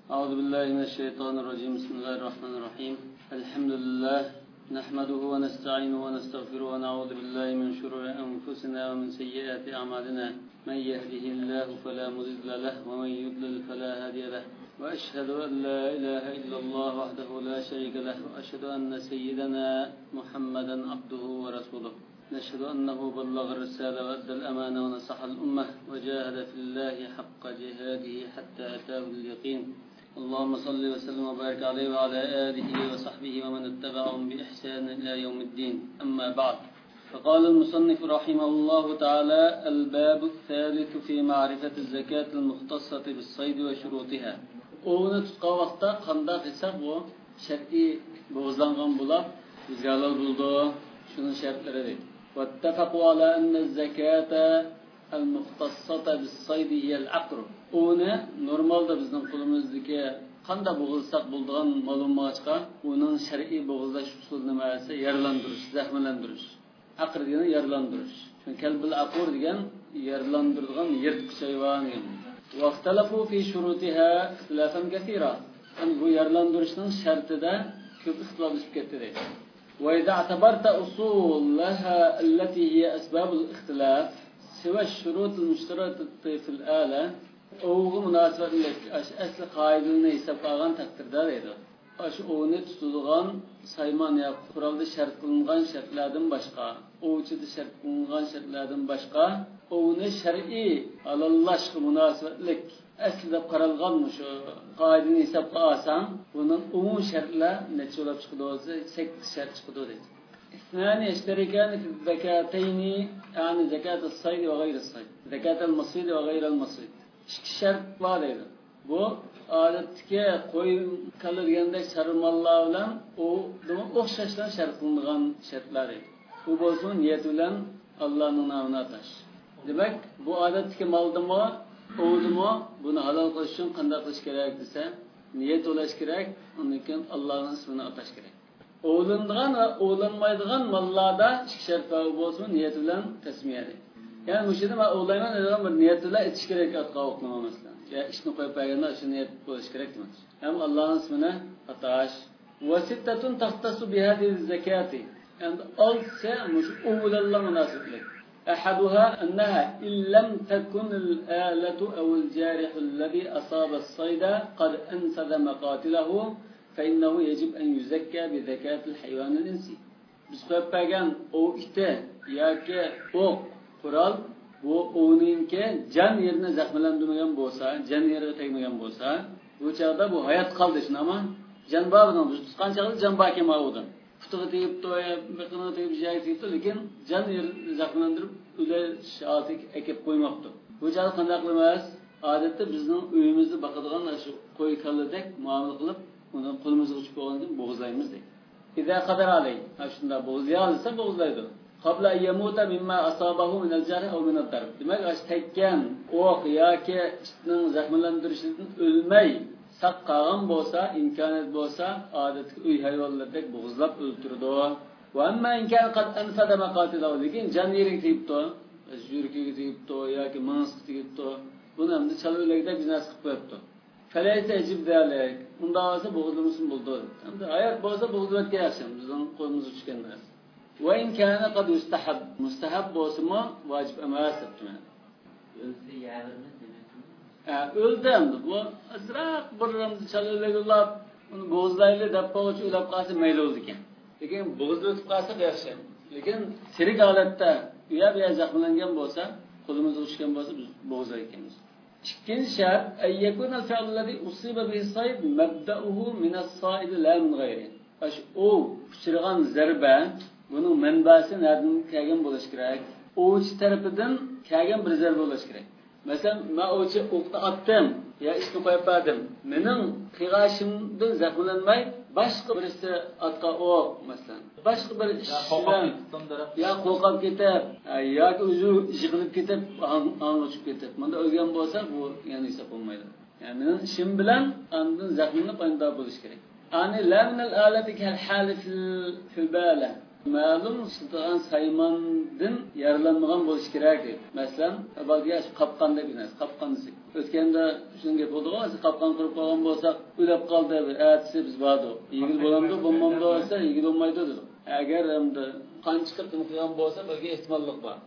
أعوذ بالله من الشيطان الرجيم. بسم الله الرحمن الرحيم. الحمد لله نحمده ونستعينه ونستغفره ونعوذ بالله من شرور أنفسنا ومن سيئات أعمالنا. من يهده الله فلا مضل له ومن يضلل فلا هادي له. وأشهد أن لا إله إلا الله وحده لا شريك له وأشهد أن سيدنا محمدا عبده ورسوله. نشهد أنه بلغ الرسالة وأدى الأمانة ونصح الأمة وجاهد في الله حق جهاده حتى أتاه اليقين. اللهم صل وسلم وبارك عليه وعلى آله وصحبه ومن اتبعهم بإحسان إلى يوم الدين. أما بعد، فقال المصنف رحمه الله تعالى: الباب الثالث في معرفة الزكاة المختصة بالصيد وشروطها. Oğunu tutkan vakta kanda kısa bu şartı boğazlangan bulap rüzgarlar buldu. Şunun şartları değil. واتفقوا على أن الزكاة المختصة بالصيد هي العقر. Oğunu normalde bizim kulumuzdaki kanda boğazsak bulduğun malumatçıka onun şer'i boğazlaş usulü neyse yaralandırış, zahmelandırış. Akr diyene yaralandırış. Çünkü kelbil akur diyen yaralandırılan yırtık hayvan yani. واختلفوا في شروطها اختلافا كثيرا. Yani bu yaralandırışın şartı da çok ihtilaf etmiştir. وإذا اعتبرت أصولها التي هي أسباب الاختلاف سوى الشروط المشترطة في الآلة أو مناسبة أصل قاعدة يسبقان تقديرda deydi. Onu tutulgan sayman ya kuralda şart kılıngan şartlardan başka, oğuçuda şart kılıngan şartlardan başka, onu şer'i halallaşkı münasebetlik aslında qaralganmış o qaidini hesapqa alsan, bunun umum şartlar neçe olab çıkıdı olsa 8 şart çıkıdı deydi. İsnani eşterikan fi zekateyni, yani zekat-ı sayd ve gayr-ı sayd, zekat-ı masid ve gayr-ı masid. İki şart var deydi. Bu adetki koy kalır yanında şarmallar bilen o o'xshashdan shart qilingan shartlar edi. Bu bo'lsin niyat bilan Allohning nomini atash. Demak, bu odatdagi moldimi, o'dimi, buni halol qilish uchun qanday qilish kerak desa, niyat o'lash kerak, undan keyin Allohning ismini atash kerak. O'linadigan va o'linmaydigan mollarda ikki shart bo'lsin, niyat bilan tasmiya. Yani bu şeyde ben olayman dedim bir niyet bilan etish kerak atqa o'qilmamasdan. Ya ishni qo'yib qo'yganda shu niyat bo'lish kerak demak. Ham Allohning ismini atash. Va sittatun taxtasu bi hadhihi zakati. Yani olsa mush o'g'illar munosabatlik. أحدها أنها إن لم تكن الآلة أو الجارح الذي أصاب الصيد قد أنفذ مقاتله فإنه يجب أن يزكى بزكاة الحيوان الإنسي. Bisqo'yib qo'ygan o ite yoki o'q Kural bu o'ninki jan yerini zaxmlandirmagan bo'lsa, jan yeriga tegmagan bo'lsa, bu chaqda bu hayot qoldi shunami? Jan bordan tutgan chaqda jan baki mavdan. Futuga tegib to'ya, biqini tegib joyi tegib, lekin jan yerini zaxmlandirib ular shotik ekib qo'ymoqdi. Bu chaqda qanday qilamiz? Odatda bizning uyimizni boqadigan shu qo'y kalladek muomala qilib, uni qo'limizga uchib qo'ygandan bo'g'izlaymiz deydi. Iza qadar alay, shunda bo'g'izlay olsa bo'g'izlaydi. قبل أن يموت مما أصابه من الجرح أو من الضرب. Demek tekken o'q yoki ishning zaxmlantirishidan o'lmay saqqagan bo'lsa, imkoniyat bo'lsa, odatda uy hayvonlardek bo'g'izlab o'ltirdi. Va amma imkon qad anfada maqatilahu, lekin jon yeriga tegibdi, yurkiga tegibdi yoki mansga tegibdi. Buni ham chalvilagida biznes qilib qo'yibdi. Falaysa yajib zalik. Unda bo'lsa bo'g'izlamasin bo'ldi. Hamda hayot bo'lsa bo'g'izlatga yaxshi. Bizning qo'limizga tushgan narsa. وإن كان قد يستحب مستحب بوسما واجب أماس تبتمان. Öldüm. Bu azraq birram çalılaylar. Onu boğazlayla dappaç ulab qalsa mayli oldu ekan. Lekin boğazda o'tib qalsa yaxshi. Lekin tirik holatda uya zaxmlangan bo'lsa, qo'limizga tushgan bo'lsa biz boğazlar ekanmiz. Ikkinchi shart ayyakun al-fi'l alladhi usiba bihi sayd mabda'uhu min as-sa'id la min ghayri. O uchirgan zarba bunun manbasi nereden kelgan bo'lishi kerak? O'chi tarafidan kelgan bir zarba bo'lishi kerak. Masalan, men o'chi o'qni otdim, ya ishni qo'yib berdim. Mening qiyg'ashimdan zaxmlanmay, boshqa birisi otqa o'q, masalan. Boshqa bir ish bilan ya qo'rqib ketib, yoki o'zi yig'ilib ketib, ong'i tushib ketib. Bunda o'lgan bo'lsa, bu yana hisob bo'lmaydi. Yani mening ishim bilan ondan zaxmlanib paydo bo'lishi kerak. Ani la min al-alati kal hal fil bala. ma'lum siltagan saymondan yaralanmagan bo'lishi kerak deydi. Masalan, balga qopqon deb emas, qopqon desek. O'tganda shunga bo'ldi-ku, qopqon qurib qo'ygan bo'lsak, o'lib qoldi, atsi biz bordi. Yigil bo'lamdi, bo'lmamdi bo'lsa, yigil bo'lmaydi dedi. Agar endi qon chiqib qilgan bo'lsa, balga ehtimollik bor.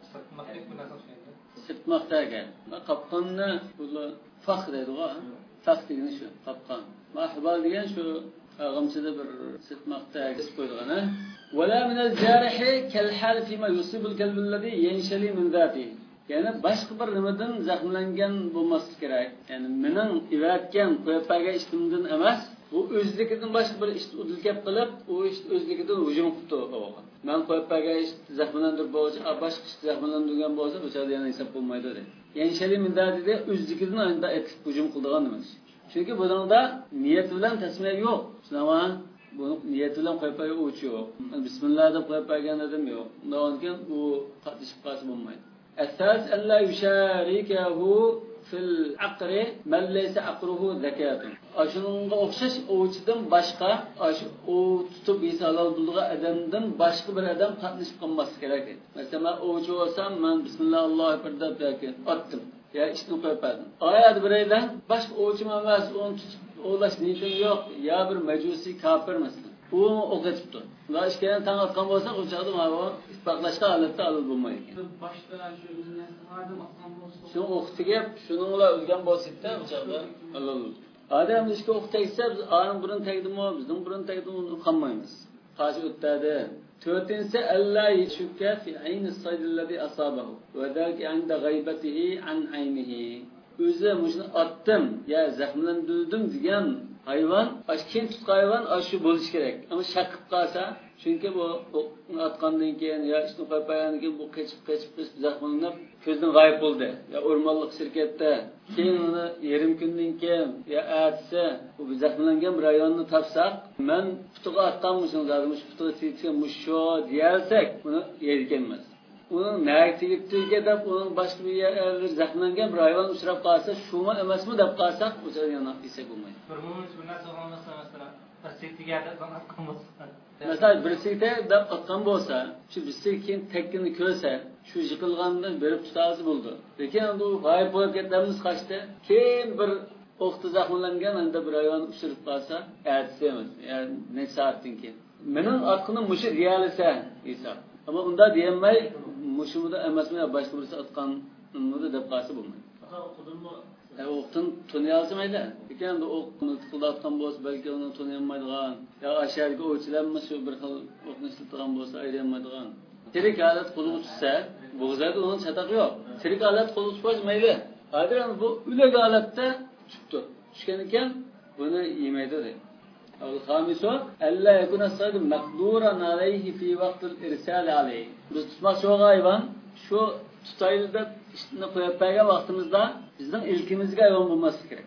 Sirtmoqdaga. Qopqonni bular fax deydi-ku. Fax degani shu, qopqon. Mahbal degan shu g'amchida bir sirtmoqdaga deb qo'yilgan, ha. Wala min al-jarih kal-hal fima yusibu al-qalb alladhi yanshali min dhatihi. Ya'ni boshqa bir nimadan zaxmlangan bo'lmasi kerak. Ya'ni mening ivatgan qo'ypaga ishtimdan emas, bu o'zligidan boshqa bir ish udilkab qilib, u ish o'zligidan hujum qildi o'g'il. Men qo'ypaga ish zaxmlantirib bo'lsa, boshqa ish zaxmlantirgan bo'lsa, bu yerda yana hisob bo'lmaydi dedi. Yanshali min dhatihi o'zligidan anda hujum qildigan nima? Chunki buningda niyat bilan tasmiya yo'q. Shunaman bunu niyat bilan qo'ypaga o'chi yo'q. Bismillah deb qo'ypagan adam yo'q. Undan keyin u qatnashib qolsa bo'lmaydi. Asas alla yusharikahu fil aqri man laysa aqruhu zakatun. Ashunga o'xshash o'chidan boshqa, o tutib yesalal bo'lgan odamdan boshqa bir odam qatnashib qolmasi kerak. Masalan, o'chi olsam, men bismillah Allohu akbar deb otdim. Ya ishni qo'ypadim. Oyat biraydan boshqa o'chim emas, uni tutib o'lash niyatim yo'q. Ya bir majusiy kafir masalan. U o'qitibdi. Va ishkani tan atgan bo'lsa, u chaqda mana isbotlashga holatda olib bo'lmaydi. Boshda shu o'zini hozim atgan bo'lsa, shu o'qitiga shuninglar o'lgan bo'lsa-da, u chaqda Alloh. Odam ishga o'qitaysa, biz oning burun tegdimi, bizning burun tegdimi qolmaymiz. Qarshi o'tadi. To'rtinchisi alla yashukka fi ayni sayd alladhi asabahu va dalika inda g'aybatihi an aynihi. O'zi mushni otdim, ya zaxmlandirdim degan hayvon, kim tutgan hayvon shu bo'lishi kerak. Ammo shak qilib qolsa, chunki bu otgandan keyin ya ishni qo'ypagandan keyin bu qechib zaxmlanib ko'zdan g'oyib bo'ldi. Ya o'rmonlik shirkatda keyin uni yarim kundan keyin ya atsa bu zaxmlangan bir hayvonni topsak, men putuga otganmishim, zalimish putuga tegib musho deyalsak, buni yerganmas. Uning nagtiga deb uning boshqa bir yerga zaxmlangan bir hayvon uchrab qolsa, shumi emasmi deb qolsak, o'sha yana desak bo'lmaydi. Mesela birisi deb atgan bo'lsa, shu birisi keyin tekkini ko'rsa, shu yiqilgandan berib tutasi bo'ldi. Lekin u g'oyib bo'lib ketganimiz qachdi. Keyin bir o'qti zaxmlangan anda bir hayvon uchirib qolsa, aytsamiz, ya'ni ne soatdan keyin. Mening atqinim mushi deyalsa, hisob. Ama unda diyemay, muşumuda emasmi boshqa birisi atqanmidi deb qolsa bo'lmaydi. O'qtin tunayolmaydi. Lekin bu o'qni tiqildatgan bo'lsa, balki uni tunayolmaydigan, yo asharga o'chilanma shu bir xil o'qni tiltirgan bo'lsa, aylanmaydigan. Tirik holat qo'lga tushsa, bu zot uning chatoqi yo'q. Tirik holat qo'lga tushsa mayli. Hozir bu ulag holatda tushibdi. Tushgan ekan, buni yemaydi deydi. الخامس ألا يكون الصيد مقدورا عليه في وقت الإرسال عليه. Biz tutmoqchi bo'lgan hayvon shu tutayli deb ishni qo'yib qo'ygan vaqtimizda bizning ilkimizga hayvon bo'lmasi kerak.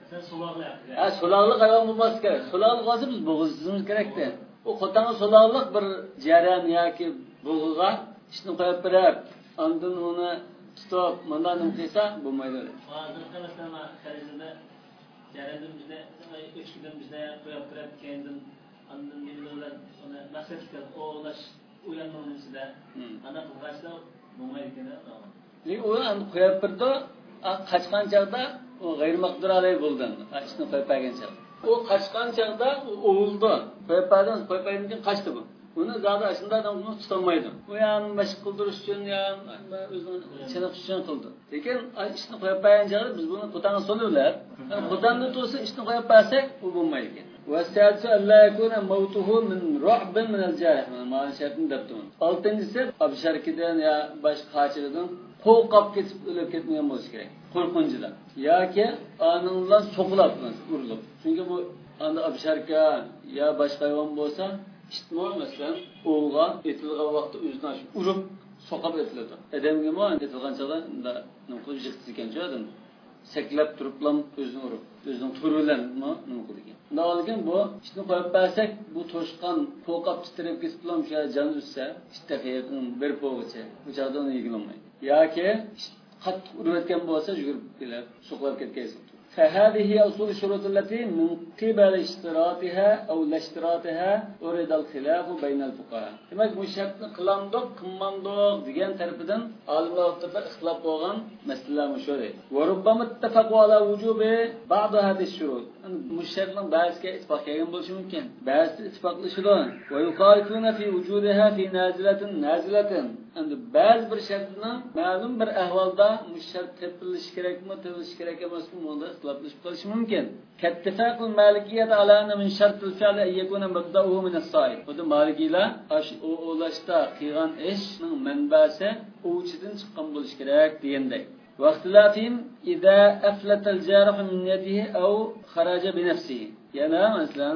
Sulog'liq hayvon bo'lmasi kerak. Sulog'liq bo'lsa biz bo'g'izimiz kerakda. U qo'tanga sulog'liq bir jaran yoki bo'g'iga ishni qo'yib berib, ondan uni tutib, bundan nima qilsa bo'lmaydi. Hozirda masalan xarizada jarandan bizda o'chkidan bizda qo'yib turib, keyin ondan bilan uni maqsad qilib o'lash uyanmasida ana qilg'achlar bo'lmaydi ekan. Lekin u endi qo'yib birda qachqan chaqda u g'ayr maqdur alay bo'ldi. Ishni qo'yib qo'ygan chaqda. U qachqan chaqda o'ldi. Qo'yib qo'ygan keyin qochdi bu. Uni zada shundan uni tutolmaydi. U ham mashq qildirish uchun ham o'zini chiniq uchun qildi. Lekin ishni qo'yib qo'ygan chaqda biz buni qo'tanga soliblar. Qo'tanni to'sa ishni qo'yib qo'ysak, u bo'lmaydi. Vasiyatu alla yakuna mawtuhu min ru'bin min al-jarih. Mana shartni debdim. Oltinchisi absharkidan ya boshqa qachidan qo'rqib ketib o'lib ketmagan bo'lishi kerak. Qo'rqinchidan yoki aningdan so'qilib urilib. Chunki bu anda absharka ya boshqa hayvon bo'lsa, ishtimo masalan, o'g'ga etilgan vaqtda o'zidan urib so'qib etiladi. Odamga mo etilgan chog'da nima qilib yiqitdi ekan jo'dan. Saklab turiblam o'zini urib, o'zining turi bilan nima qildi ekan. Undan bu ishni qo'yib bersak, bu to'shqan qo'rqib titrab ketiblam o'sha jon uzsa, ishtaqiyadan bir po'g'icha, bu joydan yig'ilmaydi. Yoki qattiq urayotgan bo'lsa, yugurib kelib, so'qlab ketgan. فهذه هي أصول الشروط التي من قبل اشتراطها أو لا اشتراطها أريد الخلاف بين الفقهاء. demak bu shartni qilamdoq qilmandoq degan tarafidan olimlar o'rtasida ixtilof bo'lgan masalalar shu deydi. وربما اتفقوا على وجوب بعض هذه الشروط. bu shartning ba'ziga ittifoq kelgan bo'lishi mumkin. ba'zi ittifoqlashadi. ويخالفون في وجودها في نازلة. endi ba'zi bir shartni ma'lum bir ahvolda bu shart tepilishi kerakmi, tepilishi kerak emasmi, bunda ixtiloflashib qolishi mumkin. Kattifaqul malikiyyat ala anna min shartil fi'li an yakuna mabda'uhu min as-sa'id. Bu malikiylar o'lashda qilgan ishning manbasi o'chidan chiqqan bo'lishi kerak degandek. Vaqtilafim idza aflata al-jarih min yadihi aw kharaja bi nafsihi. Yana masalan,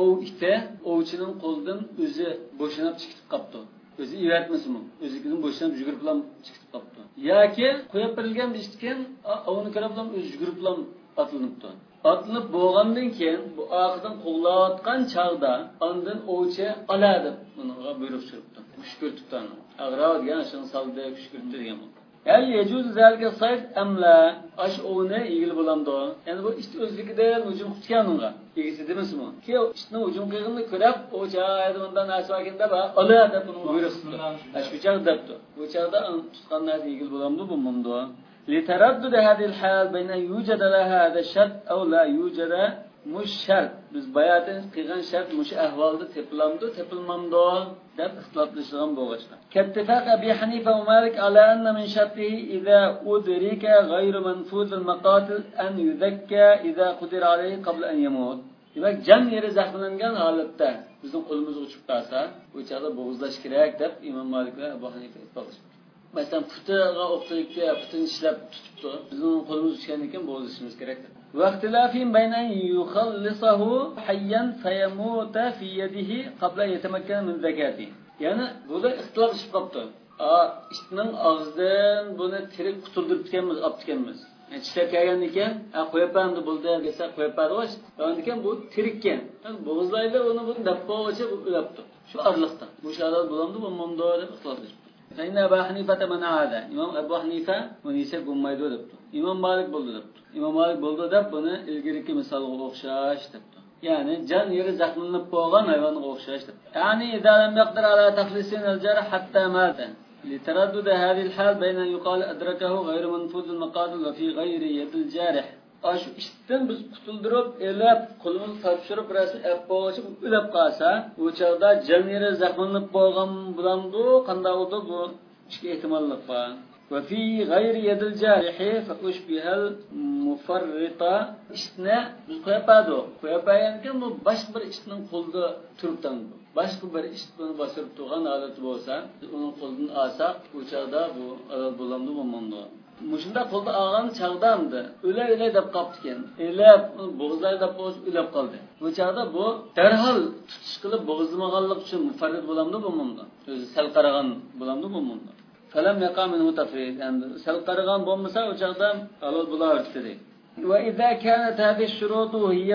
ovchining qo'lidan o'zi bo'shanib chiqib qopti. o'zi ivatmasmi, o'zikidan bo'shab yugurib bilan chiqib qopti. yoki qo'yib berilgan ishtikan, ovni qarab bilan o'zi yugurib bilan atlanibdi. Atlanib bo'lgandan keyin bu oqidan qo'g'layotgan chog'da ondan ovchi oladi, bunga buyruq chiqibdi. Kushkurtibdi. Ag'rov degan shuni saldi kushkurtdi degan bu. Hal yecuz zalika sayd amla ash ovni egil bo'lamdi. Endi bu ishni o'zligidan hujum qilgan unga. Egisi demasmi? Ki ishni hujum qilganini ko'rib, ovchi aydi bundan asvakin deb oladi buni buyruq qildi. Ash bu chog'da debdi. Bu chog'da tutgan narsa egil bo'lamdi bu mumdo. لتردد هذه الحال بين يوجد لها هذا الشرط أو لا يوجد مش شرط. biz bayatın qilgan shart mush ahvolda teplamdi, tepilmamdi deb ixtiloflashgan bo'lg'achlar. Kattifaq Abi Hanifa va Malik ala anna min shartihi idza udrika ghayru manfuz al-maqatil an yuzakka idza qudira alayhi qabla an yamut. Demak, jan yeri zaxmlangan holatda bizning qo'limizga uchib qolsa, bu chaqda bo'g'izlash kerak deb Imom Malik va Abu Hanifa ittifoqlashgan. Masalan, putiga o'qitlikka putini ishlab tutibdi. Bizning qo'limiz tushgan ekan bo'g'izlashimiz kerak. Vaqtilafin bayna yukhallisahu hayyan fayamuta fi yadihi qabla yatamakkana min zakati. Ya'ni burada ixtilof chiqib qopti. Ishning og'zidan buni tirik qutuldirib ketganmiz, olib ketganmiz. Yani tishlab kelgan ekan, qo'yapamdi bo'ldi desa qo'yapadi o'sh. Undan bu tirikkan. Bo'g'izlaydi uni buni dabbogacha o'labdi. Shu arliqda. Bu sharoat bo'lamdi, bu mumdo deb ixtiloflashdi. Sayna Abu Hanifa mana'ada. Imom Abu Hanifa buni esa bo'lmaydi debdi. Imom Malik bo'ldi debdi. Imom Malik bo'ldi deb buni ilgiriki misolga o'xshash debdi. Ya'ni jan yeri zaxmlanib qolgan hayvonga o'xshash debdi. Ya'ni idza lam yaqdir ala taflisin al-jarh hatta mata. لتردد هذه الحال بين أن يقال أدركه غير منفوذ المقاتل وفي غير يد الجارح. Aş işten biz qutuldurup, elab, qo'limizni topshirib, rasm appochi o'lab qolsa, u chaqda jon yeri zaxmlanib qolgan bo'lamdi, qanday bo'ldi bu? Ikki ehtimollik bor. Va fi g'ayri yadil jarihi fa ushbihal mufarrita. Ishni biz qo'yapayankan bu boshqa bir ishning qo'lda turibdan bu. Boshqa bir ish buni bosib turgan holati bo'lsa, uning qo'lidan olsak, u chaqda bu bo'lamdi, bo'lmamdi. Mushunda qo'lda olgan chaqdamdi. O'lay deb qopti ekan. Elab, bo'g'izlar deb o'lab qoldi. Bu chaqda bu darhol tutish qilib bo'g'izlamaganlik uchun mufarrid bo'lamdi, bo'lmamdi. O'zi sal qaragan bo'lamdi, bo'lmamdi. Falam yaqa minhu tafrid. Endi sal qaragan bo'lmasa, o chaqda halol bo'lardi. وإذا كانت هذه الشروط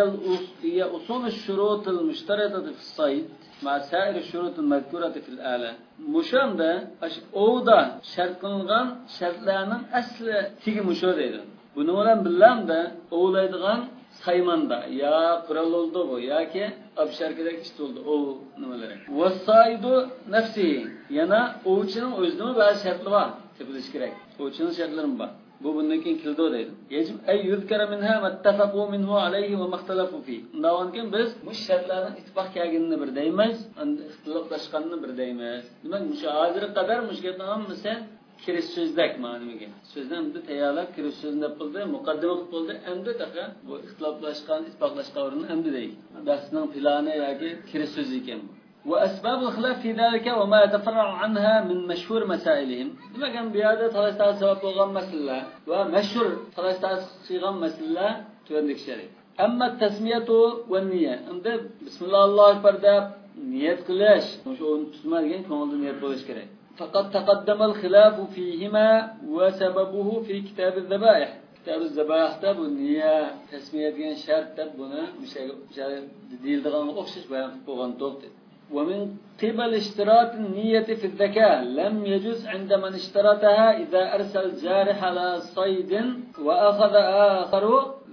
هي أصول الشروط المشترطة في الصيد مع سائر الشروط المذكورة في الآلة. مشامدا أودا شرط قلنغان شرطlarning asli tigi musho deydi. Buni bilan billamda ovlaydigan saymanda ya qural oldu bu yoki absharkadek ish bo'ldi. O nimalar? Wasaidu nafsi. Yana ovchining o'zining ba'zi shartlari bor. Tepilish kerak. Ovchining shartlari bor. Bu bundan keyin kildo deydi. Yecib ay yuzkara minha mattafaqu minhu alayhi va maxtalafu fi. Undan biz bu shartlarning ittifoq kelganini bir deymiz, ixtiloflashganini bir deymiz. Demak, shu hozir qadar mushkilni hammasi kirish so'zdak ma'noga. So'zdan bitta tayyorlab kirish so'zni qildi, muqaddima qilib bo'ldi. Endi taqa bu ixtiloflashgan, ittifoqlashgan o'rinni endi deydi. Bahsning plani yoki kirish so'zi ekan bu. وأسباب الخلاف في ذلك وما يتفرع عنها من مشهور مسائلهم. لكن بهذا ثلاثة سبب وغم مسألة ومشهور ثلاثة صيغة مسألة تودك شري. أما التسمية والنية. عند بسم الله الله أكبر ده نية كلاش. مش أون تسمع لين كم نية بولش كره. فقد تقدم الخلاف فيهما وسببه في كتاب الذبائح. كتاب الذبائح ده النية تسمية جن شرط تبونه مش ديل ده غن أخشش بيان بوغن توقت. ومن قبل اشتراط النية في الذكاء لم يجوز عند من اشترطها إذا أرسل جارح على صيد وأخذ آخر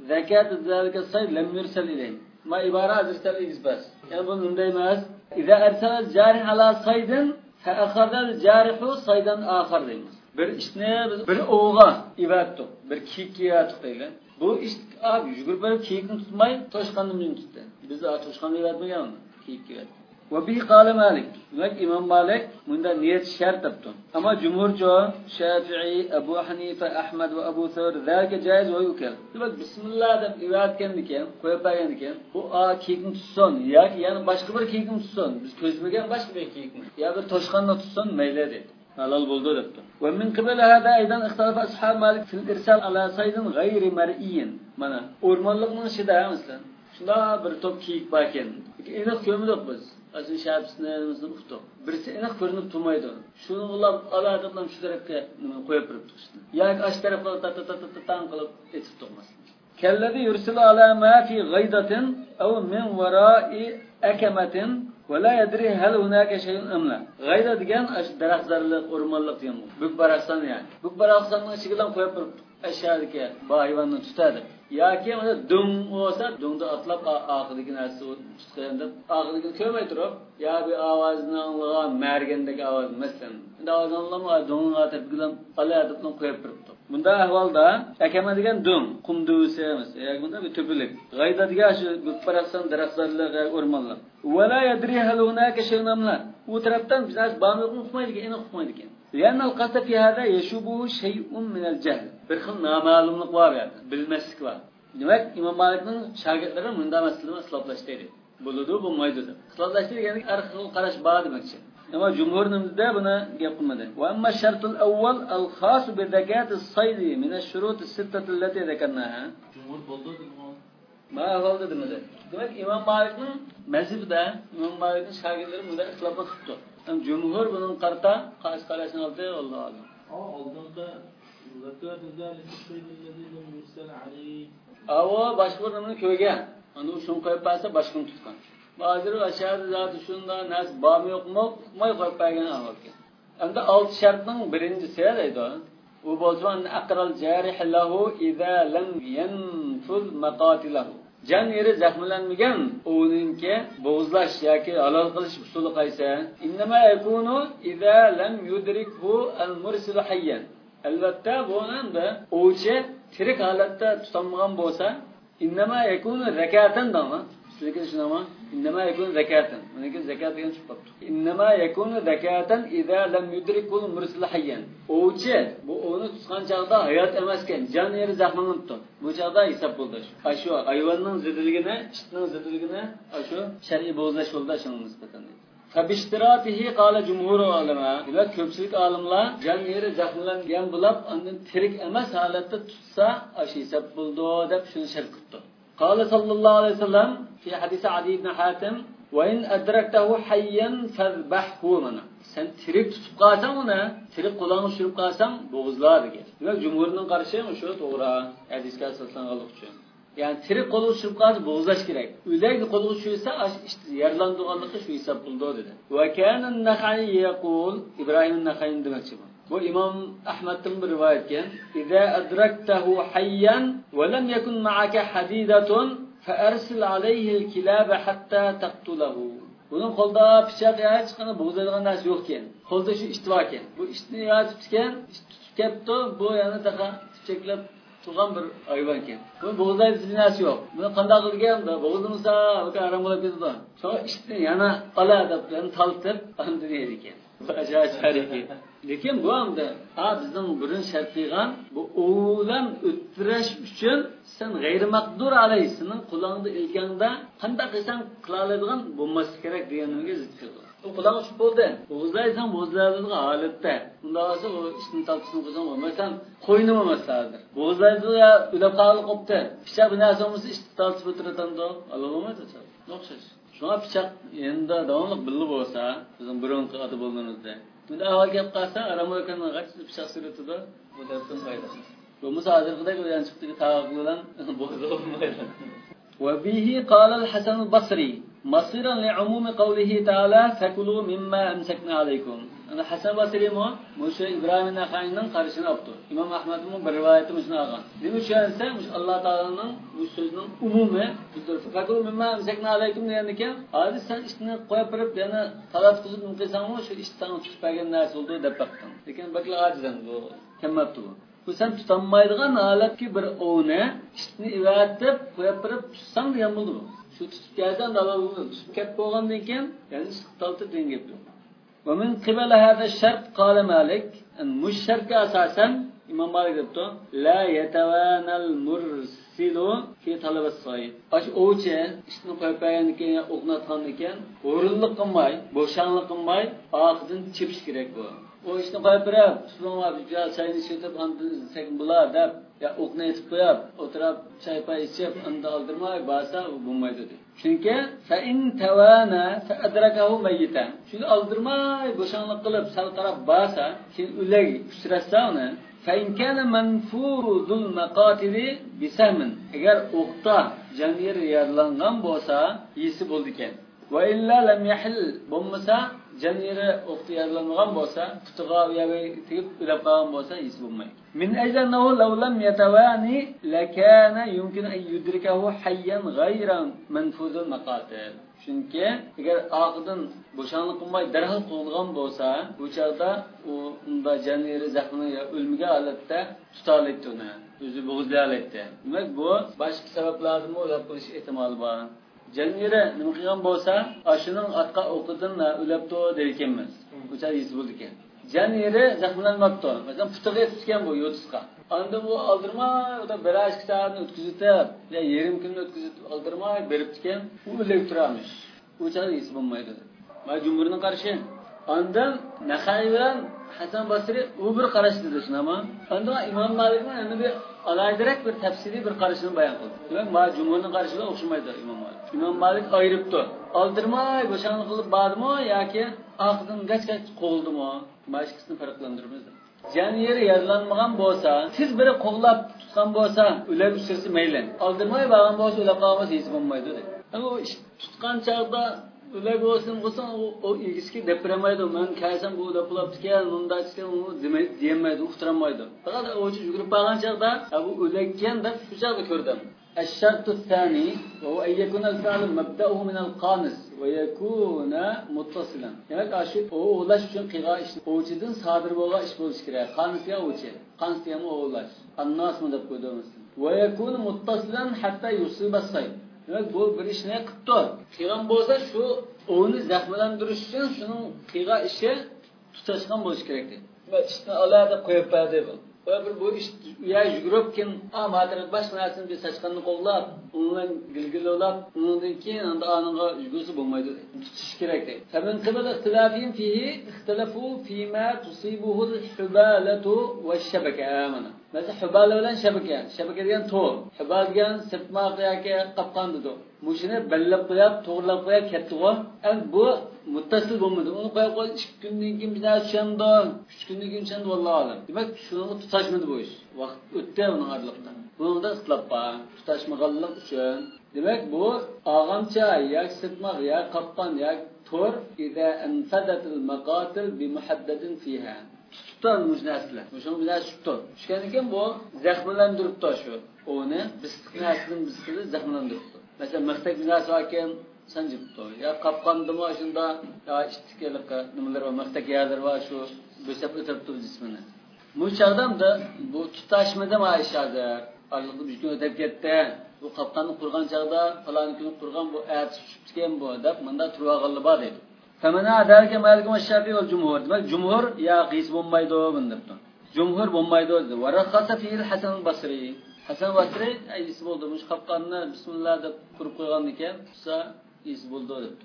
zakat zalika sayd lam yursal ilayhi. Ma ibara azrsal isbas. Yani bu bunday emas. İza arsala jarih ala saydin fa akhadha al jarihu saydan akhar deymiz. Bir ishni biz bir o'g'a ivatdik, bir kiyikka ivatdik deylik. Bu ish abi yugurib berib kiyikni tutmay, toshqonni bilan tutdi. Biz toshqonni ivatmagan, kiyikka ivatdik. Ve bihi qala Malik. Demek İmam Malik bunda niyet şart yaptı. Ama cumhurcu Şafii, Ebu Hanife, Ahmed ve Ebu Thawr zalika caiz ve yukel. Demek Bismillah deb ivatgan ekan, qo'yib qo'ygan ekan. Bu kiyikni tutsin yoki yana boshqa bir kiyikni tutsin. Biz ko'zmagan boshqa bir kiyikni. Ya bir toshqonni tutsin mayli dedi. Halal bo'ldi debdi. Va min qibla hada aydan ixtilafa ashab Malik fil irsal ala saydin g'ayri mar'iyin. Mana o'rmonlikning ishida masalan shunda bir top kiyik bor ekan. Aniq ko'mdik biz. Azın şahsının uxtu. Birisi aniq ko'rinib turmaydi. Shuni ular alohida bilan shu tarafga qo'yib turibdi işte. Yoki ash tarafga tan qilib etib turmas. Kallazi yursilu ala ma fi ghaydatin aw min wara'i akamatin va la yadri hal hunaka shay'un am la. Ghayda degan ash daraxtzorlik, o'rmonlik degan. Bukbaraqsan yani. Bukbaraqsanning ichiga bilan qo'yib turibdi. Aşağıdaki bu hayvanını tutardı. Ya ki ona dung olsa dungda atlap ağıdaki narsa tutqanda ağıdaki kömey durup ya bir avazını anlayan mergendeki avaz mesela. Unda avaz anlama dungun atıp gilam alayatıplan koyup duruptu. Bunda ahvalda akama degan dung, qumdusi mesela. Ya bunda bir töpülük. Gayda degan şu bukparaqsan daraxtzorlik, o'rmonlik. Va la yadri hal hunaka shay'un am la. Bu tarafdan biz az bağımlılıkni uqmaydigan, aniq uqmaydigan. لأن القصد في هذا يشبه شيء من الجهل. Bir xil namalumlik var yani, bilmeslik var. Demek İmam Malik'nin şagirdleri bunda meseleni ıslahlaştırdı. Buludu, bulmaydı. Islahlaştırdı yani her xil qarash var demekçi. Ama cumhurumuzda buna gap qilmadi. Va amma shartul awwal al-khas bi zakat as-sayd min ash-shurut as-sittah allati zakarnaha. Cumhur bo'ldi demi? Ma ahvolda demadi. Demek İmam Malik'nin mezhebida İmam Malik'nin şagirdleri bunda ixtilof qilibdi. Cumhur bunun qarta qarashini oldi, Alloh alam. Oldinda zakat zalika saydillazina yursal alayhi. Avo boshqalarni ko'rgan. Ana shuni qo'yib qo'ysa boshqani tutgan. Ba'zilar ashar zoti shunda nas bormi yo'qmi, uqmay qo'yib qo'ygan ahvolga. Endi 6 shartning birinchisi deydi. U bo'lsa aqral jarih lahu idza lam yanfuz maqatilahu. Can yeri zaxmlanmagan o'ninki bo'g'izlash yoki halol qilish usuli qaysi? Innama yakunu idza lam yudrikhu al-mursil hayyan. Albatta bunanda o'chi tirik holatda tutilmagan bo'lsa, innama yakunu zakatan dama. Sizga shunama? Innama yakunu zakatan. Buniki zakat degan chiqibdi. Innama yakunu zakatan idza lam yudrikhu al-mursil hayyan. O'chi bu o'ni tutgan chaqda hayot emaskan, jon yeri zaxmlanibdi. Bu chaqda hisob bo'ldi. Shu hayvonning zidligini, ishning zidligini shu shar'iy bo'zlash yo'lida shunga nisbatan. Fabishtiratihi qala jumhur ulama. Ila ko'pchilik olimlar jon yeri zaxmlangan bo'lib, undan tirik emas holatda tutsa, shu hisob bo'ldi deb shuni shart qildi. Qala sallallohu alayhi vasallam fi hadis Adi ibn Hatim va in adraktahu hayyan fazbahhu mana. Sen tirik tutup qalsan uni, tirik qo'lingni tushirib qalsan, bo'g'izlar degan. Demak, jumhurning qarashi shu to'g'ri. Hadisga asoslanganlik uchun. Yani tirik qo'lni tushirib qalsa bo'g'izlash kerak. O'ydagi qo'lni tushirsa, yerlandirganligi shu hisob bo'ldi dedi. Va kana an-Naxai yaqul İbrahim an-Naxai demakchi bu. Bu İmam Ahmad'dan bir rivayet ekan. İza adraktahu hayyan ve lem yekun ma'aka hadidatun fa arsil alayhi al-kilaba hatta taqtulahu. Bunun qo'lda pichoq hech qanday bo'g'izlaydigan narsa yo'q ekan. Qo'lda shu ishti bor ekan. Bu ishni yozib ekan, tutib ketdi, bu yana taqa pichoqlab turgan bir hayvon ekan. Bu bo'g'izlaydigan narsa yo'q. Buni qanday qilganda bo'g'izimsa, aram bo'lib ketdi. So ishni yana ola deb taltib andiraydi ekan. Lekin bu hamda bizning birin shart qilgan bu o'lan o'ttirish uchun sen g'ayri maqdur alaysining qo'lingda ilganda qanday qilsang qila oladigan bo'lmasi kerak deganimga zid keldi. U qo'ling tushib bo'ldi. Bo'g'izlaysan bo'g'izlaydigan holatda. Unda bo'lsa u ishni taltishni qilsang bo'lmasan qo'yni bo'lmasadir. Bo'g'izlaydiga ulab qolib qopti. Pichoq narsa bo'lmasa ishni taltib o'tiratanda Alloh bo'lmaydi. O'xshash. Shuna pichoq endi davomli bilib bo'lsa, bizning bironqi oti bo'lganimizda. Bunda avval gap qilsa, aramoykandan g'achib pichoq suratida bu daftan foyda. Bu musodirqidagi o'yan chiqdigi tavoq bilan bo'g'izolmaydi. Wa bihi qala al-Hasan al-Basri masiran li'umumi qawlihi ta'ala fakulu mimma amsakna alaykum. Ana Hasan Basri mi? Muşa İbrahim Nakhai'nin karşısına yaptı. İmam Ahmed'in bir rivayeti müşuna algan. Demek şu ansa Allah Teala'nın bu sözünün umumi budur. Fakat o mimma emsekna aleyküm diyendikken hadi sen işini koyup verip yani talaf tutup mümkünsen o şu iş sana tutuşpagen neresi olduğu dep baktın. Lekin bakla acizden bu. Kemmaptı bu. Bu sen tutanmaydıgan halat ki bir oğuna işini ivatip koyup verip tutsan diyen buldu bu. Şu tutup gelsen de Allah bunu tutup kep boğandan keyin yani taltı den gep yok. ومن قبل هذا الشرط قال مالك أن مش شرط أساسا إمام مالك دبته لا يتوانى المرسل في طلب الصيد. Aş oğuçe işini koyup beğendikken ya oğnatkandikken uğurluluk kılmay, boşanlık kılmay ağzını çepiş gerek bu. O işini koyup verip Müslüman abi biraz çayını içip andını sekin bular dep ya oğna etip koyup oturup çay pay içip andı aldırmay basa bulmaydı dedi. Çünkü فَاِنْ تَوَانَا فَاَدْرَكَهُ مَيِّتًا. Çünkü aldırmay boşanlık kılıp sal taraf basa ki üleg üstüretse onu فَاِنْ كَانَ مَنْفُورُ الْمَقَاتِلِ بِسَهْمٍ. Eğer okta caniyeri yaralangan bolsa iyisi buldu iken. وَاِلَّا لَمْ يَحِلْ bulmasa caniyeri okta yaralangan bolsa tutuğa uyağı tigip ülep kalan bolsa iyisi bulmayı. من أجل أنه لو لم يتواني لكان يمكن أن يدركه حيا غير منفوذ المقاتل. Çünkü eğer ağıdın boşanlık kılmay derhal kılıngan bolsa bu çağda onda caniyeri zahmini ölmüge alette tutaletdi onu. Özü boğuzlaletdi. Demek bu başka sebeplerden mi olap kılış ihtimali var. Caniyeri nima qilgan bolsa aşının atqa o'qidinla ulepdi derkenmez. Bu çağda yisi buldu iken. Caniyeri zahmlanmaptı. Mesela putuğa tutgan bu yotisqa. Anda bu aldırmay, o da belaş kitabını ötküzütüp, ya yerim gününü ötküzütüp aldırmay, berip tüken, bu ölek turamış. Bu çağda iyisi bulmaydı. Ma Cumhur'un karşı. Andan Nakhai bilen Hasan Basri o bir qarashdi desin ama. Anda İmam Malik'in yani bir alaydırak bir tefsiri bir qarashini bayan qildi. Demek ma Cumhur'un qarashiga o'xshamaydi İmam Malik. İmam Malik ayırıptı. Aldırmay, boşanlık qilib bormi yoki aqdan gach-gach qo'ldimi? Başkasını farqlandirmaydi. Caniyeri yaralanmagan bolsa, siz biri qo'llab tutgan bolsa, ular usirsi mayli. Aldırmay borgan bolsa ular qolmasa hech bo'lmaydi dedi. Ama o tutgan chaqda ular bo'lsin o ilgiski depremaydi. Men kaysam bu dapulab tutgan, bunda tutgan uni demaydi, uqtiramaydi. Faqat o'chi yugurib borgan chaqda bu o'lakkan deb shu chaqda ko'rdim. الشرط الثاني وهو أن يكون الفعل مبدأه من القانص ويكون متصلا. Yani aşı o ulaş için qiga iş oçidin sadır boğa iş buluş kerak. Qanıs ya oçi. Qanıs ya mı ulaş. Annas mı dep koydumuz. Ve yekun muttasilan hatta yusiba say. Demek bu bir iş ne qıptı. Qigan bolsa şu onu zahmlandırış için şunun qiga işi tutaşgan buluş kerak dedi. Ve işte alada qo'yib berdi bu. Bu iş ya yugurupken amadır baş narsını bir saçkanını qo'llab, ondan gilgil olab, ondan keyin anda anıga yugursa bo'lmaydi. Tutish kerak deydi. Tamin qibla ixtilafin fihi ixtalafu fima tusibuhu al-hubalatu wash-shabaka amana. Mesela hubala bilan shabaka. Shabaka degan to'r. Hubal degan sirtmoq yoki qapqon dedi. Mushini bellab qo'yib, to'g'rilab qo'yib ketdi-ku. Bu muttasil bo'lmadi. Uni qo'yib 2 kundan keyin bir narsa tushandi, 3 kundan keyin tushandi vallohu alam. Demak, shuni tutashmadi bu ish. Vaqt o'tdi uning araliqda. Bunda ixtilof bor. Tutashmaganlik uchun. Demak, bu og'amcha yoki sirtmoq yoki qapqon yoki to'r ida anfadatil maqatil bi muhaddadin fiha. Tutan mujnaslar. Shuni bilan tutdi. Tushgan ekan bu zaxmlantiribdi shu. Uni bistiqnasini zaxmlantiribdi. Mesela maqtak binası varken sancıptı. Ya kapkandımı aşında ya iştikelik numaralar var. Maqtak yerler var şu bösep ötüptü cismini. Bu çağdam da bu tutaşmada mı aşağıda? Allah'ım bir gün ötep gitti. Bu kapkanı kurgan çağda falan gün kurgan bu ayet şüptken bu da manda turağalı var dedi. Femena derken Malik ve Şafii ve Cumhur. Demek Cumhur ya qis bo'lmaydi bundaptı. Cumhur bo'lmaydi dedi. Ve rakhasa fi'l Hasan al-Basri. Hasan Basri ayisi bo'ldi. Mush qapqanni bismillah deb qurib qo'ygan ekan, sa is bo'ldi deb.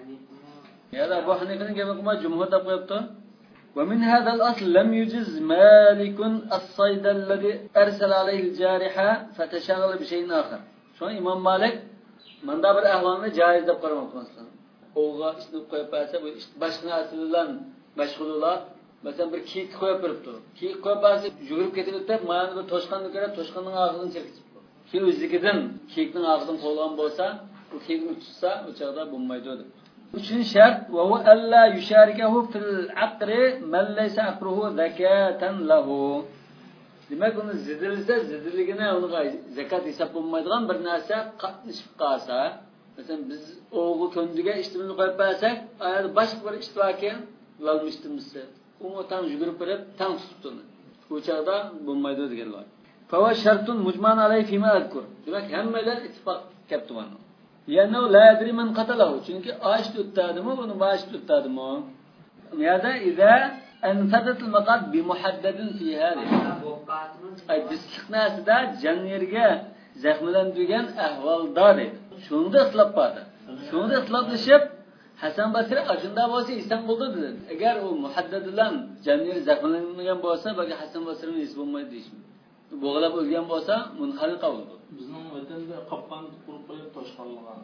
Ya da Abu Hanifa'ning gapiga Cumhur deb qo'yibdi. Ve min hada al-asl lam yujiz Malik as-sayd alladhi arsala alayhi al-jariha fatashaghala bi shay'in akhar. Şu İmam Malik manda bir ahvolni joiz deb qaramoqda masalan. Oğga ishni qo'yib bersa bu boshqa narsa bilan mashg'ullar. Mesela bir kiyik qo'yib beribdi. Kiyik qo'yib bersa yugurib ketib o'tib, mana bir toshqonni ko'rib, toshqonning og'zini cherkitibdi. Kiyik o'zligidan kiyikning og'zidan qo'lgan bo'lsa, u kiyikni tutsa, o chaqda bo'lmaydi deb. Üçüncü şart ve hu alla yusharikahu fil aqri man laysa aqruhu zakatan lahu. Demek onu zidilligine onu zakat hesap olmaydigan bir narsa qatnashib qalsa, mesela biz oğlu köndüge iştimini koyup versak, ayada başka bir iştivaken lalmıştımızsa, onu tam yugurip verip tam tuttuğunu. Bu çağda bulmaydı diyorlar. Fava şartun mucman aleyh fîme adkur. Demek hemmeler ittifak yaptı bana. Yani o la yadri men qatalahu. Çünkü ağaç tuttadı mı, bunu bağış tuttadı mı? Ya da izâ enfadatul maqad bi muhaddedin fî hâli. Ay disliknasida can yerge zahmelendirgen ahvalda deydi. Şunu da ıslap vardı. Şunu da ıslaplaşıp Hasan Basri aşında olsa İstanbul'da dedi. Eğer o muhaddedilen can yeri zahmelendirgen olsa belki Hasan Basri'nin ismi olmayı değişmiyor. Bo'g'ilab o'lgan bo'lsa, munxaliqa bo'ldi. Bizning vatanda qopqon qurib qo'yib toshqonlagan.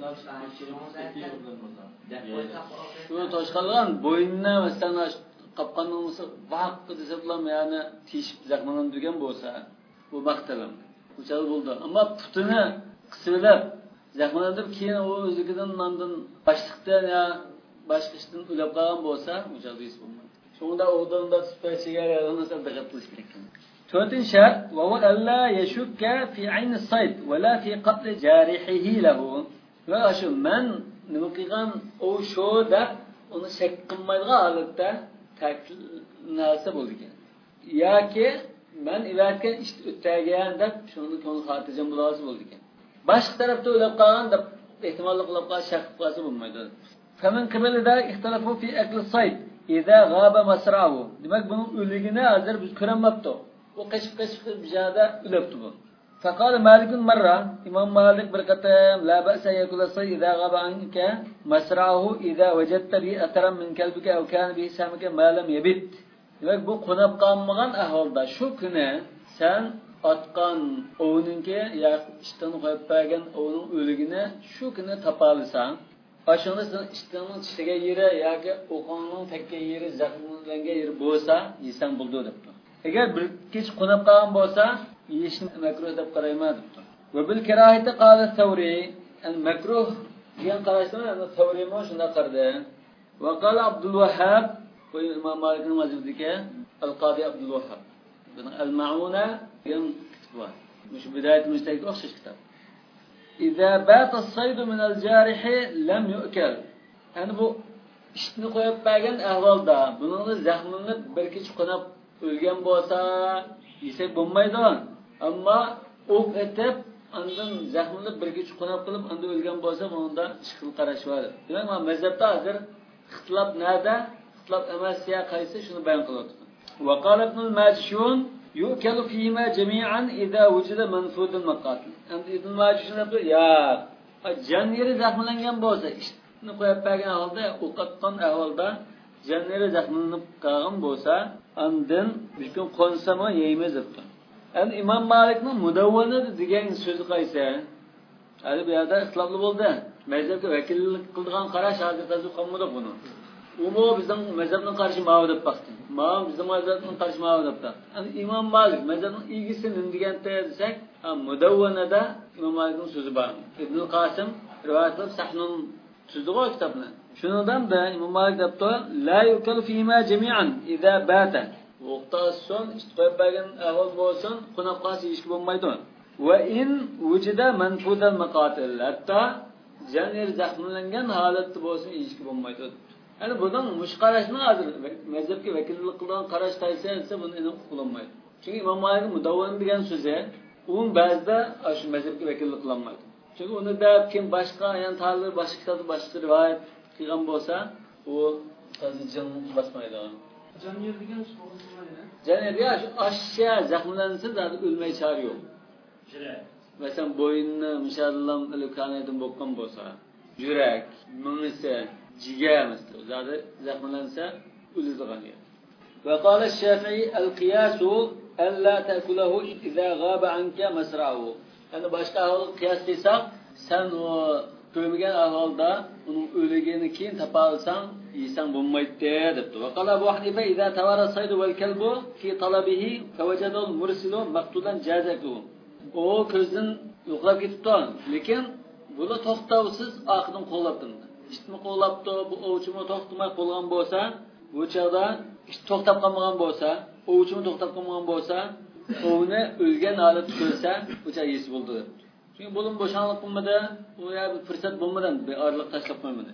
Shu toshqonlagan bo'yinni masalan qopqonning bo'lsa, vaqt desa bilan ya'ni teshib zaxmlandirgan bo'lsa, bu maqtalim. O'chal bo'ldi. Ammo putini qisilib, zaxmlandirib keyin u o'zigidan nondan boshliqdan ya boshqa ishdan o'lib qolgan bo'lsa, o'chal his bo'lmaydi. Shunda o'g'donda tutib chegaralarni diqqat qilish kerak. Dördüncü şart وَهُوَ أَلَّا يَشُكَّ فِي عَيْنِ الصَّيْدِ وَلَا فِي قَتْلِ جَارِحِهِ لَهُ. Ve aşı men nıqıgan o şu da onu şek qılmaydigan holatda ta'kidlansa bo'ldi. Yoki men ivatgan ish o'tgan deb shuni ko'ngil xotirjam bo'lasi bo'ldi. Boshqa tarafda o'ylab qolgan deb ehtimolli qilib qolish shak qilsa bo'lmaydi. Faman qibalida ixtilafu fi akl as-sayd idza ghaba masra'u. Demak buning o'ligini hozir biz ko'rmayapti. O kaşık bir jada ülepti bu. Fakal Malik'un marra İmam Malik bir katam la ba'sa yakula say idza ghaba anka masra'uhu idza wajadta bi atram min kalbika aw kana bi samika ma lam yabit. Demek bu qonab qalmagan ahvolda shu kuni sen atqan ovninki ya ishdan qo'yib bergan ovning o'ligini shu kuni topalsan, ashuni sen ishdan tishiga yeri yoki o'qonning takka yeri zaxmlangan yeri bo'lsa, yesan bo'ldi debdi. Eğer bir kez qonab qolgan bo'lsa, yeyishni makruh deb qarayman debdi. Va bil karahati qala Tavri, an makruh degan qarashni ana Tavri mo shunda qardi. Va qala Abdul Wahhab, bu Imom Malikning mazhabidagi Al-Qadi Abdul Wahhab. Buni Al-Ma'una degan kitoblar bor. Mush bidayat mustakil o'xshash kitob. İza bata as-sayd min al-jarih lam yu'kal. Yani bu ishni qo'yib bergan ahvolda, buning zaxmini bir kech qonab o'lgan bo'lsa, yesak bo'lmaydi. Ammo o'q etib, andan zaxmini birga chuqunab qilib, anda o'lgan bo'lsa, bunda ishqil qarash bor. Demak, men mazhabda hozir ixtilof nada, ixtilof emas ya qaysi shuni bayon qilyapti. Wa qala ibn al-Majshun yu'kalu fihima jami'an idza wujida manfudun maqatil. Endi ibn al-Majshun deb ya, jon yeri zaxmlangan bo'lsa, ishni qo'yib bergan holda, o'qatgan ahvolda jon yeri zaxmlanib qolgan bo'lsa, andın bir gün konsama yeyimiz debdi. Yani İmam Malik'nin Mudavvana degan so'zi qaysi? Hali bu yerda ixtilofli bo'ldi. Mazhabga vakillik qilgan qarash hozir tazu qolmadi buni. Umo bizning mazhabning qarshi ma'vo deb baxti. Ma bizning mazhabning qarshi ma'vo debdi. Yani İmam Malik mazhabning ilgisini deganda desak, Mudavvanada İmam Malik'ning so'zi bor. Ibn Qasim rivoyat qilib Sahnun so'ziga kitobni. Şundan da İmam Malik debdi, la yukalu fihima jami'an idza bata. Vaqtdan so'ng istiqob bergan ahvol bo'lsin, qonaq qolsa ish bo'lmaydi. Va in wujida manfudal maqatil. Hatta janir zaxmlangan holatda bo'lsin, ish bo'lmaydi. Yani bundan mushqarashni hozir mazhabga vakillik qilgan qarash qaysi esa buni aniq qilinmaydi. Chunki İmam Malik Mudavvan degan so'zi, u ba'zida shu mazhabga vakillik qilinmaydi. Chunki uni da kim boshqa yan ta'lim boshqa kitobda boshqa rivoyat qilgan bo'lsa, u tazijin basmaydi. Janyer degan so'z nima? Janyer ya ashya zaxmlansa da o'lmay chari yo'q. Yurak. Masalan bo'yinni mishallam ilkanaydan bo'lgan bo'lsa, yurak, mingisi, jigar masalan, zada zaxmlansa o'ladigan yer. Va qala Shafi'i al-qiyasu alla ta'kulahu idza ghaba anka masra'u. Yani boshqa ahvol qiyos qilsak, sen o ko'rmagan ahvolda uning o'ligini keyin topa olsang, yesan bo'lmaydi debdi. Va qala Abu Hanifa idza tawara saydu wal kalbu fi talabihi fawajada al-mursilu maqtulan jazatuhu. O ko'zdan yo'qlab ketibdi, lekin buni to'xtovsiz oqidan qo'llabdi. ishtni qo'llabdi, bu ovchimi to'xtamay qolgan bo'lsa, bu chog'da ish to'xtab qolmagan bo'lsa, ovchimi to'xtab qolmagan bo'lsa, ovni o'lgan holat ko'rsa, bu chog' yesi bo'ldi. Chunki bo'lim bo'shanlik qilmadi, u ya bir fursat bo'lmadan bir orliq tashlab qo'ymadi.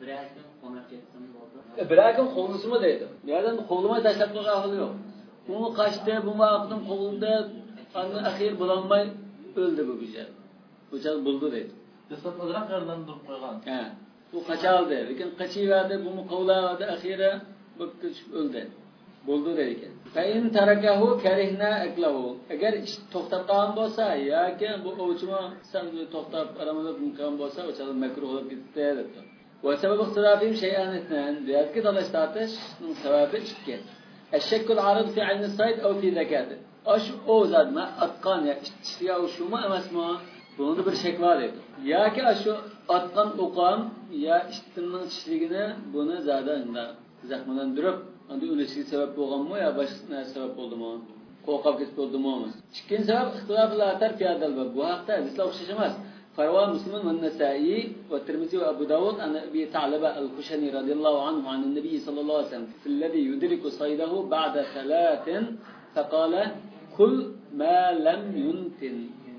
Bir akim qo'lnisimi deydi. Bu yerdan qo'lmay tashlab qo'ygan ahli yo'q. Uni qashdi, bu vaqtning qo'lida andan axir bo'lolmay o'ldi bu bijar. Bu chog' bo'ldi deydi. Jasad yerdan turib qo'ygan. Ha. Bu qachaldi, lekin qachiverdi, bu qovladi, axira bu o'ldi. Bo'ldi deydi. Fa in tarakahu karihna aklahu. Agar ish to'xtab qolgan bo'lsa yoki bu ovchimi sangi to'xtab aramada qolgan bo'lsa, o'sha makruh bo'lib ketdi debdi. Va sabab ixtilafim shay'an itnan. Deyatki talashtartish sababi ikki. Ash-shakkul arid fi 'ayn as-sayd aw fi zakati. Ash o'zadma atqan ya ishtiya shumi emasmi? Bunda bir shak bor edi. Yoki shu atqan o'qam ya ishtimning tishligini buni zadanda zaxmlantirib, unda o'lishiga sabab bo'lganmi yo boshqa sabab bo'ldimi? Qo'rqib ketib bo'ldimi? Ikkinchi sabab ixtiloflar tarfiyadal bu haqda hadislar o'xshash emas. Farwa Muslim va Nasa'i va Tirmizi va Abu Dawud an Abi Ta'laba al-Khushani radhiyallohu anhu an an-nabiy sallallohu alayhi vasallam alladhi yudriku saydahu ba'da thalathin faqala kul ma lam yuntin.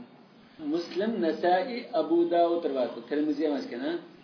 Muslim, Nasa'i, Abu Dawud rivoyat, Tirmizi emas ekan,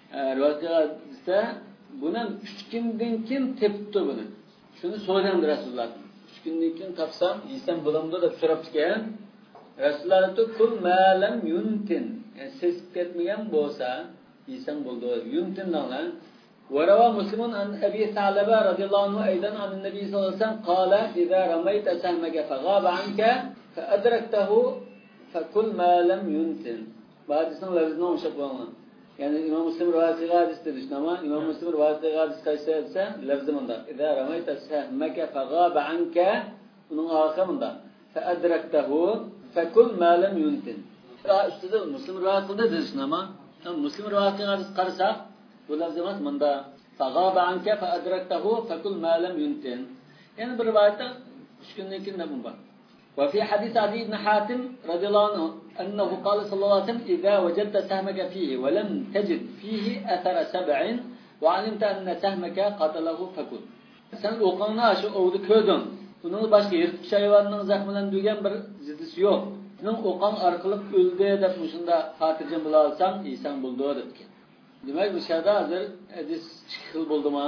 rivoyatda bundan 3 kundan keyin tepdi buni. Shuni so'ragandi Rasululloh. 3 kundan keyin topsam, yesam bo'lamdi deb so'rabdi-kan. Rasululloh aytdi, "Kul ma lam yuntin." Siz ketmagan bo'lsa, yesam bo'ldi. Yuntin lan. Wa rawa Muslimun an Abi Ta'laba radhiyallohu anhu aydan an Nabiy sallallohu alayhi vasallam qala: "Idza ramayta sahmaka faghaba anka fa adraktahu fakul ma lam yuntin." Hadisning lafzini o'xshab qo'ygan. Ya'ni Imom Muslim rivoyatiga hadis dedish, ama Imom Muslim rivoyatiga hadis qaysi desa, lafzi bunda. Idza ramayta sahmaka faghaba anka, uning oxiri bunda. Fa adraktahu fakul ma lam yuntin. Ustida Muslim rivoyatida dedish, ama Muslim rivoyatiga hadis qarasak, bu lafzi emas bunda. Faghaba anka fa adraktahu fakul ma lam yuntin. Yani bir rivoyatda 3 kundan keyin nima bor? وفي حديث عدي بن حاتم رضي الله عنه أنه قال صلى الله عليه وسلم إذا وجدت سهمك فيه ولم تجد فيه أثر سبع وعلمت أن سهمك قتله فكل. Sen o'qingni shu ovni ko'rding. Uning boshqa yirtqich hayvonning zaxmlandigan bir zidisi yo'q. Uning o'qing orqali o'ldi deb shunda xotirjam bo'la olsang, yesang bo'ldi debdi. Demak, bu yerda hozir hadis xil bo'ldimi?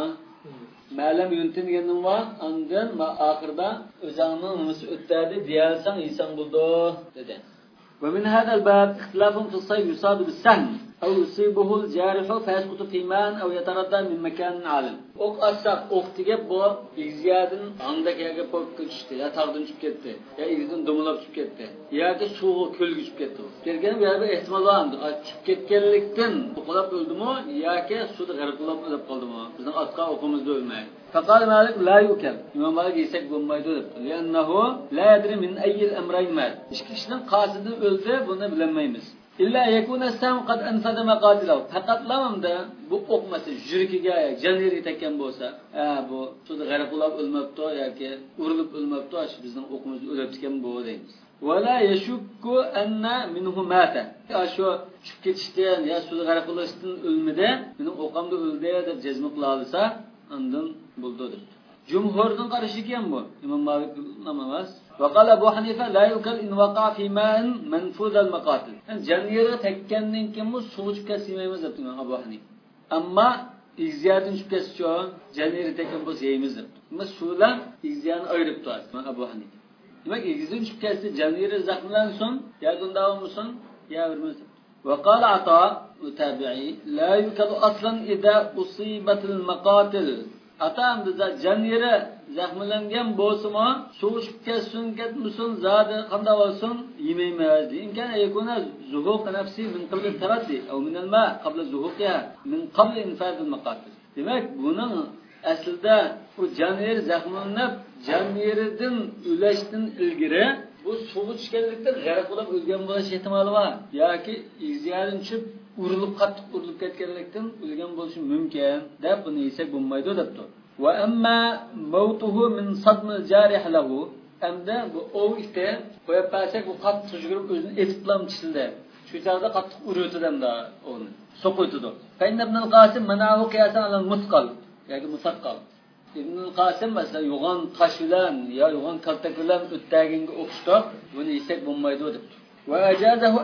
Ma'lum yuntin deganim var, ondan oxirida o'zingning nimasi o'tadi deyalsang, yesang bo'ldi dedi. Va min hada al-bab ikhtilafun fi as-sayy yusadu bis-sahm aw yusibuhu al-jarih fa yasqutu fi man aw yataradda min makan 'alim. O'q asab o'qtiga bu igziyadin angdaga pok tushdi, ya tag'dan tushib ketdi, ya igzdan dumlab tushib ketdi, yoki suvga ko'lga tushib ketdi. Kelgan bir ehtimol bor, tushib ketganlikdan qo'lab o'ldimi yoki suvda g'arqlab o'lib qoldimi? Bizning atqa o'qimizda o'lmaydi. Faqal Malik la yukal. Imom Malik yesak bo'lmaydi deb. Li'annahu la yadri min ayyi al-amrayn mat. Ikki kishining qasidan o'ldi, buni bilmaymiz. İlla yakuna sam qad anfada maqatilahu. Faqat lamamda bu o'qmasa yurikiga janeri tekkan bo'lsa, bu suvda g'arqlab o'lmabdi yoki urilib o'lmabdi, shu bizning o'qimizda o'lib ketgan bo'ladi deymiz. Wala yashukku anna minhu mata. Shu tushib ketishdan ya suvda g'arqlashdan o'lmadi, mening o'qamda o'ldi deb jazm qila olsa, undan bo'ldi deb. Jumhurning qarashi ekan bu. Imom Malik namas. Va qala Abu Hanifa la yukal in waqa fi ma'in manfuz al-maqatil. Janiyga tekkandan keyin bu suv chiqib ketmaymiz deb Imom Abu Hanifa. Ammo igziyatni chiqib ketsa, janiyga tekkan bo'lsa yeymiz deb. Ammo suvdan igziyani ayirib turadi Imom Abu Hanifa. Demak, igziyni chiqib ketsa, janiyga zaxmlansin, ya gundavomsin, ya vermez. Va qala Ata mutabi'i la yukal aslan idza usibat al-maqatil. Atam da janiyra zaxmlangan bo'lsa-mu, suv chiqib ketsin, ketmasin, zodi qanday bo'lsin, yemaymiz. Imkon yakuna zuhuq nafsi min qabl taraddi aw min al-ma qabla zuhuqiha min qabl infaz al-maqatil. Demak, buning aslida bu janiyr zaxmlanib, janiyridan ulashdan ilgari bu suv chiqganlikda g'arq bo'lib o'lgan bo'lish ehtimoli bor. Yoki igziyadan tushib urilib qattiq urilib ketganlikdan o'lgan bo'lishi mumkin deb buni yesak bo'lmaydi debdi. Va amma mautuhu min sadm al-jarih lahu, amda bu ov ite qo'yib qo'ysak bu qattiq yugurib o'zini etiblam chisildi. Shu Şu çağda qattiq urutdan da onu. Soquytudu. Ibn al-Qasim manahu qiyasan al-musqal, yoki musaqqal. Ibn al-Qasim mesela yo'g'on tash bilan yo yo'g'on kaltak bilan o'tdaginga o'xshab buni yesak bo'lmaydi debdi. Va ajazahu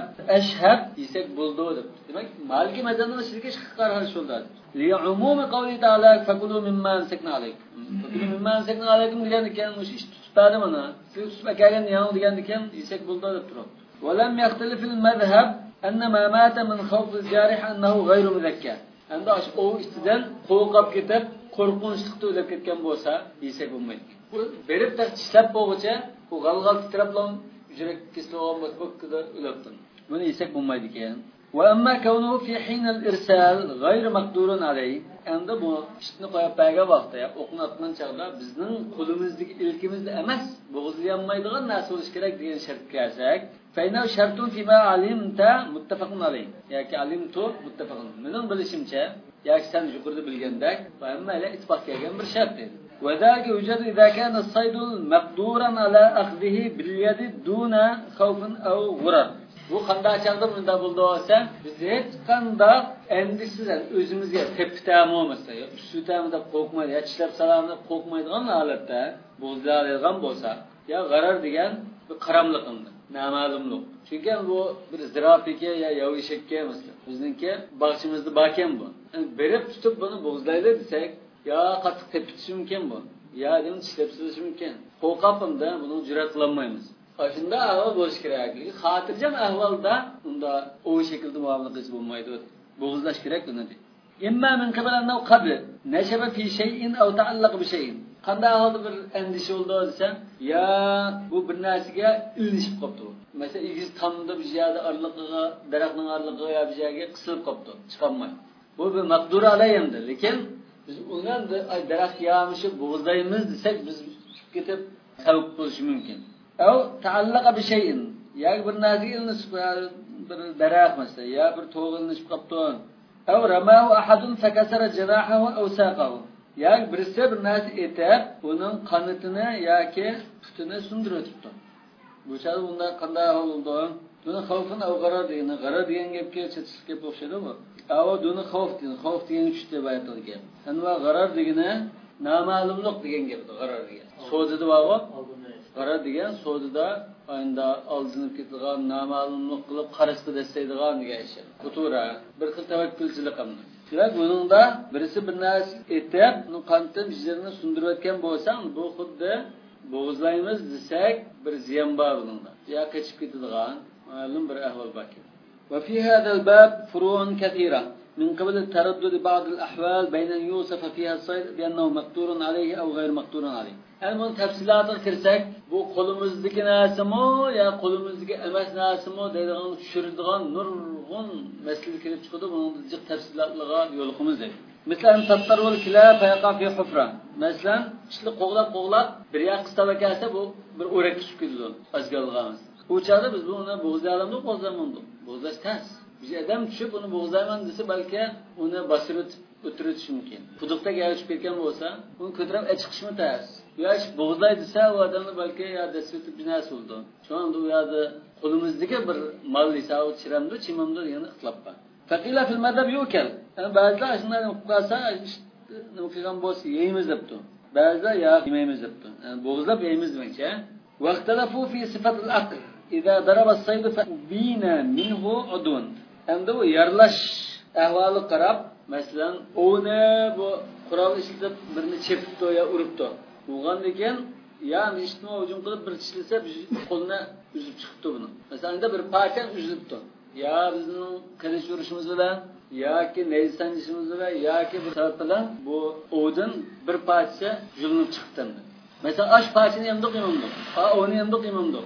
ashhab yesak bo'ldi debdi. Demak, Maliki mazhabning shirki qaror shunday. Li umumi qawli ta'ala fakulu mimma amsakna alaykum. Fakulu mimma amsakna alaykum degan ekan, o'sha ish tutadi mana. Siz tutib kelgan yo'q degan ekan, yesak bo'ldi deb turibdi. Va lam yaxtalif al-madhhab anna ma mata min khawf al-jarih annahu ghayru mudhakkar. Endi o istidan qo'rqib ketib, qo'rqinchlikda o'lib ketgan bo'lsa, yesak bo'lmaydi. Bu berib tishlab bo'g'icha, bu g'alg'al titrablan yurak kesilgan bo'lsa, o'libdi. Buni yesak bo'lmaydi ekan. Va amma kawnuhu fi hin al-irsal ghayru maqdurun alayh. Endi bu ishni qo'yib bergan vaqtda, o'qinatgan chaqda bizning qo'limizdagi ilkimizda emas, bo'g'izlanmaydigan narsa bo'lish kerak degan shartga kelsak, fayna shartun fi ma alimta muttafaqun alayh. Yoki alimtu muttafaqun. Mening bilishimcha, yoki sen yuqorida bilgandek, va hammalar ittifoq kelgan bir shart edi. Va dalika yujadu idza kana as-saydu maqduran ala akhdhihi bil yadi duna khawfin aw ghurar. Bu qanday chaqda bunda bo'ldi olsa, biz hech qanday endisiz o'zimizga teptam olmasa, ustitamda qo'rqmaydi, tishlab salamni qo'rqmaydigan holatda bo'zlaydigan bo'lsa, ya g'arar degan bir qaramliqimdi, nama'lumlik. Chunki bu bir iztirofga ya yovishakka emas. Bizningki baxchimizda bakan bu. Berib tutib buni bo'zlaydi desak, ya qattiq tepitish mumkin bu. Ya dedim tishlab silish mumkin. Qo'rqapimda buni jur'at qilmaymiz. Shunda ahvol bo'lish kerakligi, xotirjam ahvolda unda o shaklda muomala qilish bo'lmaydi. Bo'g'izlash kerak uni. Imma min qabalanna qabl nashaba fi shay'in aw ta'allaq bi shay'in. Qanday ahvolda bir andisha bo'ldi desam, ya bu bir narsaga ilinishib qopti. Masalan, igiz tamda bir yerda arliqiga, daraxtning arliqiga yo bir yerga qisilib qopti, chiqolmaydi. Bu bir maqdur alayimdi, lekin biz undan daraxt yamishib bo'g'izlaymiz desak, biz ketib savq bo'lishi mumkin. Aw ta'allaqa bi shay'in. Ya bir narsaga ilinishib bir daraxt mesela, ya bir to'g'ilishib qopti. Aw ramahu ahadun fakasara janahahu aw saqahu. Ya birisi bir narsa etib, uning qanotini yoki putini sindirib o'tibdi. Bu chaqda unda qanday bo'ldi? Buni xavfini aw g'arar degan gapga chetishga o'xshaydi bu. Aw buni xavf degan kuchda aytilgan. Anva g'arar degani noma'lumlik degan gapdir, g'arar degan. So'zida bor. G'arar degan so'zida oyinda oldinib ketgan noma'lumlik qilib qarashdi desaydigan degan ish. Futura bir xil tavakkulchilik qildi. Demak, buningda birisi bir narsa etib, uni qantin jirini sundirib o'tgan bo'lsam, bu xuddi bo'g'izlaymiz desak, bir ziyon bor buningda. Ya qechib ketadigan ma'lum bir ahvol bor. Va fi hada al-bab furu'un kathira min qabl at-taraddud ba'd al-ahwal bayna yusaf fiha as-sayd bi annahu maqturun alayhi aw ghayr maqturun alayhi. Bunun tafsilatiga kirsak, bu qo'limizdagi narsami yo qo'limizdagi emas narsami deydigan tushiradigan nurg'un masala kelib chiqadi. Buning jiq tafsilotlarga yo'liqimiz deydi. Masalan, tattarul kila fayaqa fi hufra. Masalan, ishli qo'g'lab bir yoq qistaba kelsa, bu bir o'rak tushib ketadi. Azgalg'amiz. Bu chaqda biz buni bo'g'izlaymiz, bo'g'izlamaymiz. Bo'g'izlash tas. Bir odam tushib uni bo'g'izlayman desa, balki uni basirib o'tirish mumkin. Quduqdagi aychib ketgan bo'lsa, uni ko'tarib chiqishmi tas. Yosh bo'g'izlay desa, u odamni balki ya dasvetib binas bo'ldi. Shu anda u yerda qo'limizdagi bir malli savut chiramdi, chimamdi degan ixtilof bor. Faqila fil madhab yukal. Yani ba'zilar shunday qilsa, nima qilgan bo'lsa yeymiz debdi. Ba'zilar ya yemaymiz debdi. Yani bo'g'izlab yeymiz demakchi. Vaqtalafu fi sifatil aql. Idza daraba as-sayd fa bina minhu udun. Endi bu yarlash ahvoli qarab, masalan, o'ni bu qurol ishlatib birini chepibdi yo uribdi. Bo'lgan ekan, ya'ni ishni hujum qilib bir tishlasa, qo'lni uzib chiqibdi buni. Masalan, bir parcha uzilibdi. Ya bizning qilish urishimiz bilan yoki neysanishimiz bilan yoki bir sabab bilan bu o'din bir parcha yulinib chiqdi. Masalan, ash parchani ham do'qimamdi. O'ni ham do'qimamdi.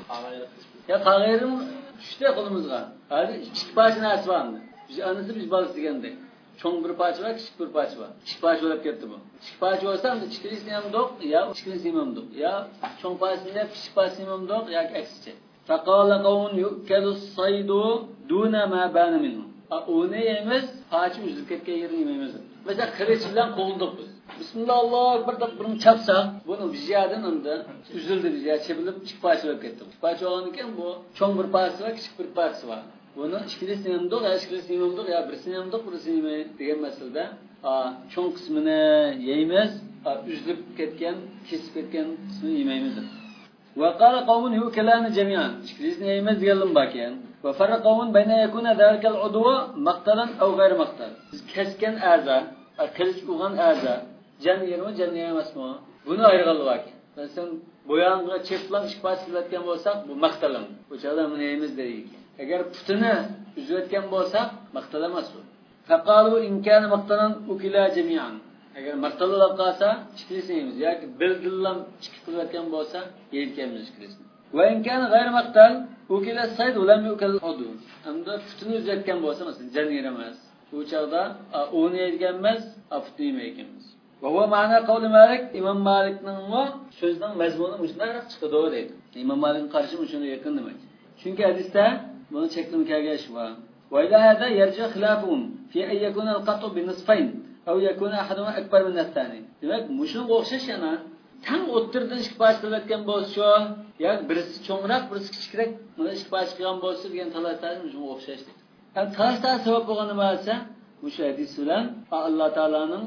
Ya qag'ayrim tushdi qo'limizga. Hali ikki parcha narsa bordi. Biz anisi biz bolis degandek. Cho'ng bir parcha va kichik bir parcha bor. Kichik parcha bo'lib ketdi bu. Kichik parcha bo'lsa, kichikisi ham do'q, yo kichikisi ham do'q. Ya cho'ng parchani kichik parchani ham do'q yoki aksicha. Faqala qawmun yukalu as-saydu duna ma bana minhu. O'ni yemiz, parcha uzilib ketgan yerini yemaymiz. Mesela qilich bilan qo'ldiq biz. Bismillah bir deb birini chapsak, buni bijadan unda uzildi bizga chebilib kichik parcha bo'lib ketdi. Parcha olgan ekan bu cho'ng bir parcha va kichik bir parcha bor. buni ikkilisini yemdik, ikkilisini yemdik, ya birisini yemdik, birisini yemay degan masalada cho'ng qismini yeymiz, üzülüp ketgan, kesib ketgan qismini yemaymiz. Va qala qawmun yukalani jami'an. Ikkilisini yeymiz deganlar bor ekan. Va farqa qawmun bayna yakuna zalikal udwa maqtalan aw ghayr maqtal. Biz kesgan a'za, qilich urgan a'za, jan yermi, jan emasmi? Buni ayirganlar bor ekan. Masalan, bo'yonga cheplan ishqasilayotgan bo'lsak, bu maqtalan. Bu chog'da buni yeymiz deylik. Agar putini uzayotgan bo'lsak, maqtal emas bu. Faqalu in kana maqtalan ukila jami'an. Agar maqtalab qolsa, ikkilisini yeymiz. Yoki bildillam chiqib bo'lsa, yeyilganmiz ikkilisini. Va in kana ghayr maqtal ukila sayd ulam yukal udu. Hamda putini uzayotgan bo'lsa, masalan, jan yer emas. Bu chog'da o'ni yeygan emas, putni yemaymiz. Va huwa ma'na qawli Malik, Imom Malikning so'zining mazmuni shunday chiqadi deydi. Imom Malikning qarashi shunga yaqin demak. Chunki hadisda buni cheklim kelgash va ila hada yarji khilafun fi an yakuna al-qat'u bi nisfayn aw yakuna ahaduhuma akbar min ath-thani. Demak, mushunga o'xshash yana tang o'ttirdan ikki parcha qilayotgan bo'lsa, yoki birisi cho'ngroq, birisi kichikroq, mana ikki parcha qilgan bo'lsa degan talashlar shunga o'xshash. Ham talashlar sabab bo'lgan nima bo'lsa, o'sha hadis bilan Alloh taolaning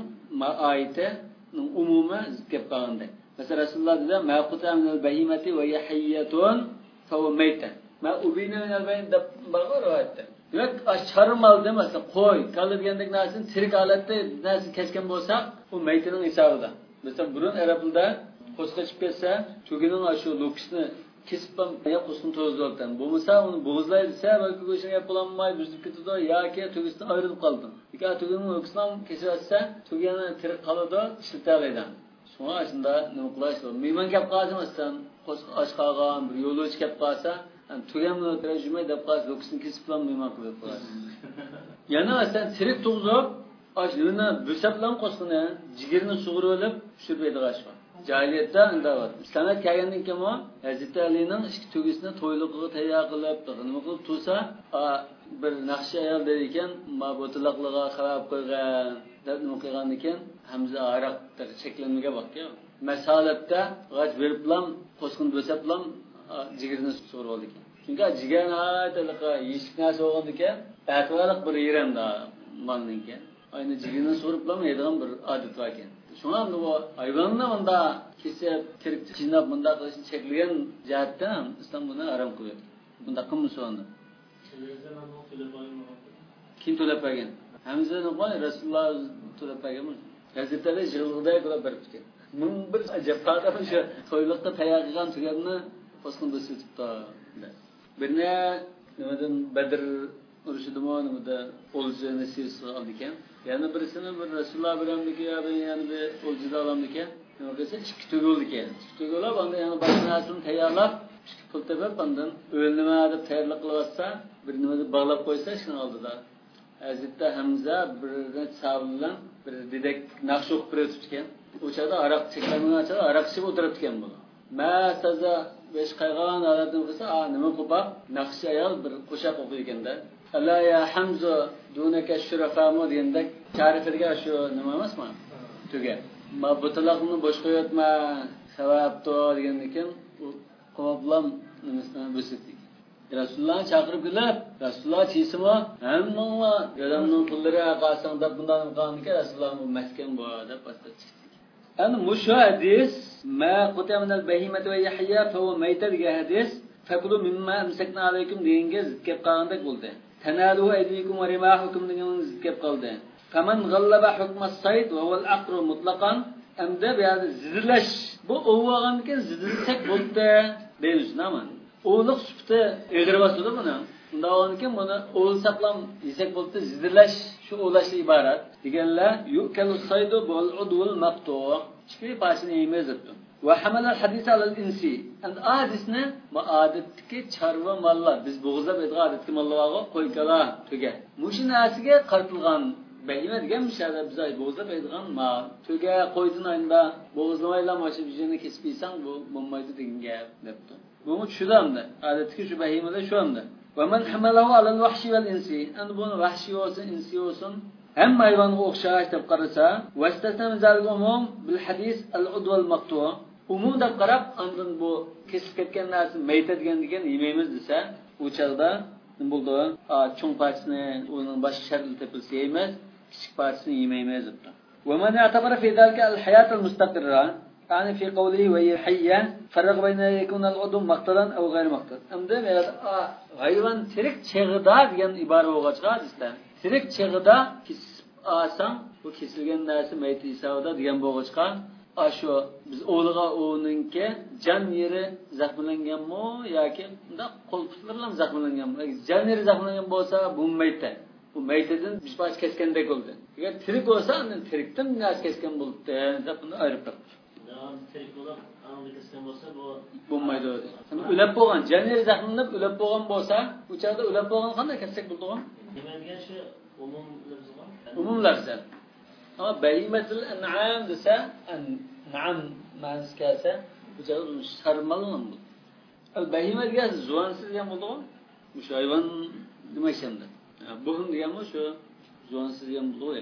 oyatining umumi zikr qilganda. Masalan, Rasululloh dedi: "Ma qutamul bahimati va yahiyatun fa huwa mayta." Ma ubina min al-bayn deb bag'oratdi. Demak, charmal demasa, qo'y, kal degandek narsani tirik holatda narsa kesgan bo'lsa, u maytining hisobida. Masalan, burun arablarda qo'sqa chiqib ketsa, tugining shu lokisni kesib ya qo'sqini to'zdirdan. Bo'lmasa, uni bo'g'izlaydi desa, balki go'shini yapolmay buzib ketadi yoki tugisini ayrilib qoldi. Agar tugining lokisini kesib olsa, tugini tirik qoladi, ishlatalaydi. Shunga shunda nima qilish kerak? Mehmon kelib qolsa, masalan, qo'sqa och qolgan bir yo'lovchi kelib qolsa, tugamni tarjima deb qolsa, lokisini kesib bilan mehmon qilib qo'yadi. Yana masalan, tirik tug'zib, ashuni bo'sablan qo'sqini, jigirini sug'urib olib, pishirib g'ashva. Jahiliyatda indavat. Islomga kelgandan keyin Hazrat Alining ikki tugisini to'yliqiga tayyor qilib, nima qilib tursa, bir naqshi ayol dedi ekan, "Ma bo'tiliqliga qarab qo'ygan" deb nima qilgan ekan, Hamza aroq cheklanmaga bakkan. Masalatda g'aj berib bilan qo'sqini bo'sab bilan jigirini sug'urib oldi ekan. Chunki jigarni aytiliqa yeshik narsa bo'lgan ekan, atvarliq bir yeranda malninki. Ayni jigirini sug'urib bilan yeydigan bir odat bor ekan. Shunga ham bu hayvonni bunda kesib, tirik jinab bunda qilishni cheklagan jihatdan islom buni harom qiladi. Bunda qilmasa onda. Kim to'lab bergan? Hamzani qo'y Rasululloh to'lab berganmi? Gazetada yig'ilg'ida qilib berib ketgan. Ming bir ajablarda o'sha to'yliqda tayyor qilgan tuganni qo'sqin bo'sitibdi. Birni nimadan Badr urushidimi, nimada o'ljini siysi oldi ekan. Yana birisini bir Rasululloh bilanmiki, yana bir o'ljida olamdi ekan. Nima qilsa, ikki tugul ekan. Ikki tugulab, onda yana boshqasini tayyorlab, ikki pul tepib, ondan o'lnima deb tayyorlab qilyapsa, bir nima deb bog'lab qo'ysa, shuni oldida. Hazratda Hamza birini sabilan bir dedek naqsh o'qib berib ekan. O'chada aroq cheklangan achada aroq ichib o'tirib ekan bu. Masaza besh qayg'an holatni qilsa, nima qilib, naqsh ayol bir qo'shiq o'qiydi ekanda. "Alla ya Hamza dunaka shurafamu" deganda ta'riflariga shu nima emasmi? Tuga. Ma butlaqni bosh qo'yatma, savabto degan ekan, u qoblam nimasidan bo'sitdi. Rasululloh chaqirib kelib, Rasululloh cheysimi? Hamma odamning pullari aqasida bundan qilganki, Rasululloh bu maskan bu deb pastga chiqdi. Ana mushu hadis ma qutaminal bahimati va yahya fa huwa mayta degan hadis faqulu mimma amsakna alaykum deganga zid kelib qolgandek bo'ldi. Tanalu aydikum va rimahukum degan zid kelib qoldi. Faman ghallaba hukma as-sayd va huwa al-aqru mutlaqan amda bu zidlash bu o'g'ilganki zidilsak bo'ldi deymiz nima? O'liq sufti egri bosadi buni. Unda o'nki buni o'l saqlam yesak bo'ldi zidlash shu o'lashli iborat. Deganlar yukalu saydu bil udul maqtu' ikki parchani yeymiz debdi. Va hamala hadis al-insi. And hadisni ma'adatdagi charva mollar biz bo'g'izlab aytgan odatdagi mollarga qo'ykala tuga. Mushinasiga qartilgan bahima degan mishada biz bo'g'izlab aytgan ma tuga qo'ydin ayda bo'g'izlamaylar mana shu bijini kesib yesang bu bo'lmaydi degan gap debdi. Bunu tushudamda. Odatdagi shu bahimada shu hamda. Va man hamalahu al-wahshi wal-insi. And buni vahshi bo'lsin, insi bo'lsin, hamma hayvonga o'xshash deb qarasa, vastasna zalga umum bil hadis al-ud wal-maqtu'. Umum deb qarab, andan bu kesib ketgan narsa mayta degan yemaymiz desa, u chaqda nima bo'ldi? Cho'ng parchasini uning boshqa shartli tepilsa yeymiz, kichik parchasini yemaymiz debdi. Wa man ya'tabara fi dhalika al-hayat al-mustaqirra, ya'ni fi qawlihi wa hayya farq bayna yakuna al-udum maqtadan aw ghayr maqtad. Endi hayvon tirik chig'ida degan ibora bo'lg'achqa hadisda. Tirik chig'ida asam bu kesilgan narsa mayti hisobida degan bo'lg'achqa shu biz o'g'liga o'ninki jon yeri zaxmlanganmi yoki unda qo'l putlari ham zaxmlanganmi? Jon yeri zaxmlangan bo'lsa bu mayta. Bu maytadan bir parcha kesgandek bo'ldi. Agar tirik bo'lsa undan tirikdan narsa kesgan bo'ldi deb buni ayirib qo'ydi. Tirik bo'lib, aniq kesgan bo'lsa bu bo'lmaydi. O'lab bo'lgan, jon yeri zaxmlanib o'lab bo'lgan bo'lsa, u chaqda o'lab bo'lgan qanday kessak bo'ldi? degan shu umum lafzlar. Umum lafzlar. Ama behimetul en'am dese, en'am ma'nosi kelsa, bu joyda sarmalım bu. Al behime degan zuvansiz degan bo'ldi-ku. O'sha hayvon demakshimdi. Bu ham deganmi shu zuvansiz degan bo'ldi-ku.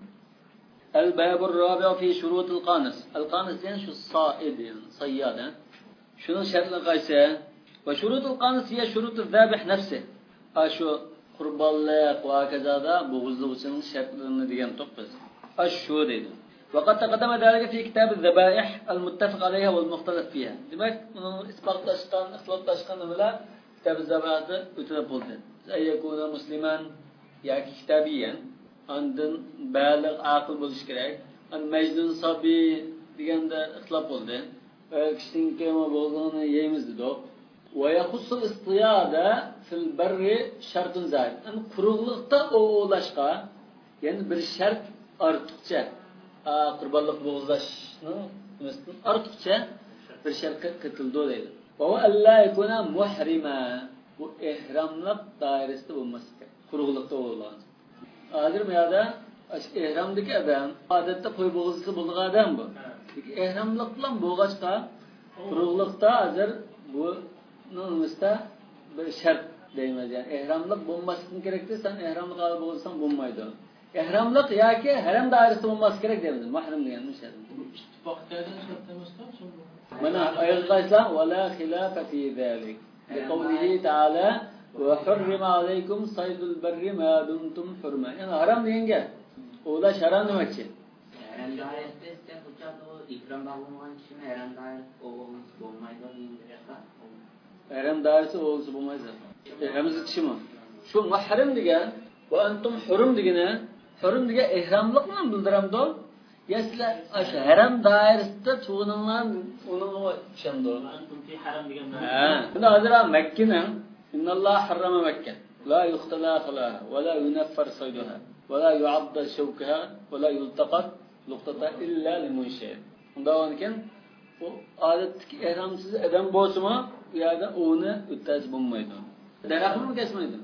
Al babur rabi' fi shurutul qanis. Al qanis degan shu sa'id, sayyad. Shuning shartlari qaysi? Va shurutul qanis hiya shurutuz zabih nafsi. Shu qurbonlik va kazada bo'g'izlik uchun shartlarini degan to'qqiz. Ashu deydi. Vaqat taqaddama dalika fi kitab az-zabaih al-muttafaq alayha wal-mukhtalaf fiha. Demak, uni isbotlashgan, ixtilotlashgan bilan kitab az-zabaihda o'tilib bo'ldi. Ayyakuna musliman yoki kitabiyan, ondan baligh aql bo'lish kerak. An majnun sabi deganda ixtilof bo'ldi. Kishining kema bo'lganini yeymiz dedi. Va yaxussul istiyada fil barri shartun zaid. An quruqlikda ovlashqa, ya'ni bir shart ortiqcha qurbonlik bo'g'izlashning ortiqcha bir shart kirildi deydi. Va alla yakuna muhrima, bu ihramlik doirasida bo'lmasa kerak. Quruqlikda bo'lgan. Hozir bu yerda ihramdagi odam odatda qo'y bo'g'izlisi bo'lgan odam bu. Ihramlik bilan bo'lg'achqa quruqlikda hozir bu nimasta bir shart deymiz. Yani ihramlik bo'lmasligini kerak desan, ihramlik olib bo'lsan bo'lmaydi. Ihramlik yoki haram doirasida bo'lmasi kerak deymiz. Mahram deganni shart. İttifaklardan şart emasmi? Mana ayollar va la xilafa fi zalik. Qawlihi ta'ala va hurrima alaykum saydul barri ma dumtum hurma. Yani haram deganga o'la haram demakchi. Haram doirasida esa hujjat o ihrom bo'lgan kishini haram doirasida bo'lmaydi deyilgan. Haram doirasida o'lsa bo'lmaydi. Haramzi kishimi? Shu mahram degan va antum hurum degani, hurum degan ihramlik bilan bildiramdi. Yaslar o'sha haram doirasida tug'ininglar uni tushundu. Antum fi haram degan Bunda hozir Makkani innalloh harrama Makka. La yuqtala khalaha va la yunaffar sayduha va la yu'adda shawkaha va la yultaqat luqtata illa limunshid. Undan keyin o odatdagi ihramsiz odam bo'lsa-mu, bu yerda uni o'tkazib bo'lmaydi. Daraxtni kesmaydi.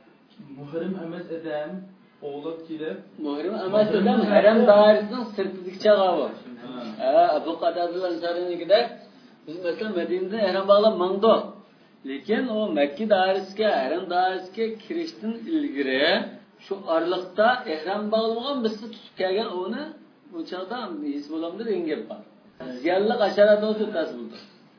Muhrim emas adam oğlat kelib, muhrim emas odam haram doirasidan sirtidagi chag'avi. Abu Qadadul Ansarinikida biz masalan Madinada ihrom bog'lab mangdi. Lekin o Makka doirasiga, haram doirasiga kirishdan ilgari shu orliqda ihrom bog'lamagan bizga tutib kelgan uni bu chaqda his bo'lamdi degan gap bor. Ziyallik asharada o'tib bo'ldi.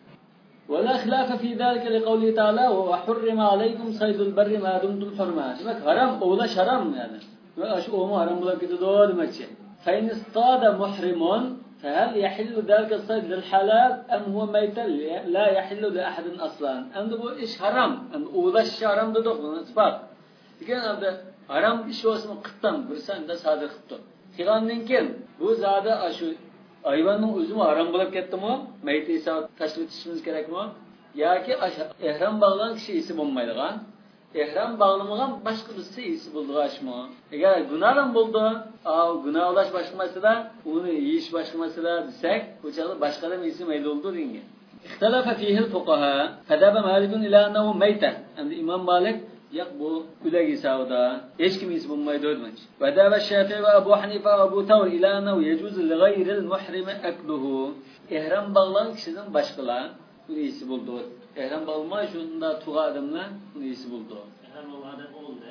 ولا خلاف في ذلك لقوله تعالى وحرم عليكم صيد البر ما دمتم حرما. Demek haram oğlaş haram yani. Ve aşı oğmu haram bulup gidiyor demekçi. فإن اصطاد محرم فهل يحل ذلك الصيد للحلال أم هو ميت لا يحل لأحد أصلا. Hem de bu iş haram. Hem oğlaş haram dedik bunu ispat. Diken hem de haram iş olsun kıttan bir sen de sadır kıttı. Xilanninkin bu zade aşı hayvanın özümü haram bulup gitti mi? Meyti ise taşlık işimiz gerek mi? Ya ki ihram bağlanan kişi iyisi bulmaydı. İhram bağlamayan başka birisi iyisi buldu mı? Eğer günahla buldu, günah ulaş başlaması da, onu yiyiş başlaması da desek, bu çağda başka da iyisi meyli oldu dinge. İhtelafa fihil fukaha, fedebe malikun ila ennehu meyte. Yani İmam Malik, yak bu üleg isavda, hiç kim iyisi bulmaydı ödmenç. Fedebe Şafii ve Ebu Hanife ve Ebu Tavr ila ennehu yecuzu li gayril muhrimi ekluhu. İhram bağlanan kişinin başkalar, bunu iyisi buldu. İhram bağlamay şunda tuğa adamlar bunu iyisi buldu. İhram olan oldu.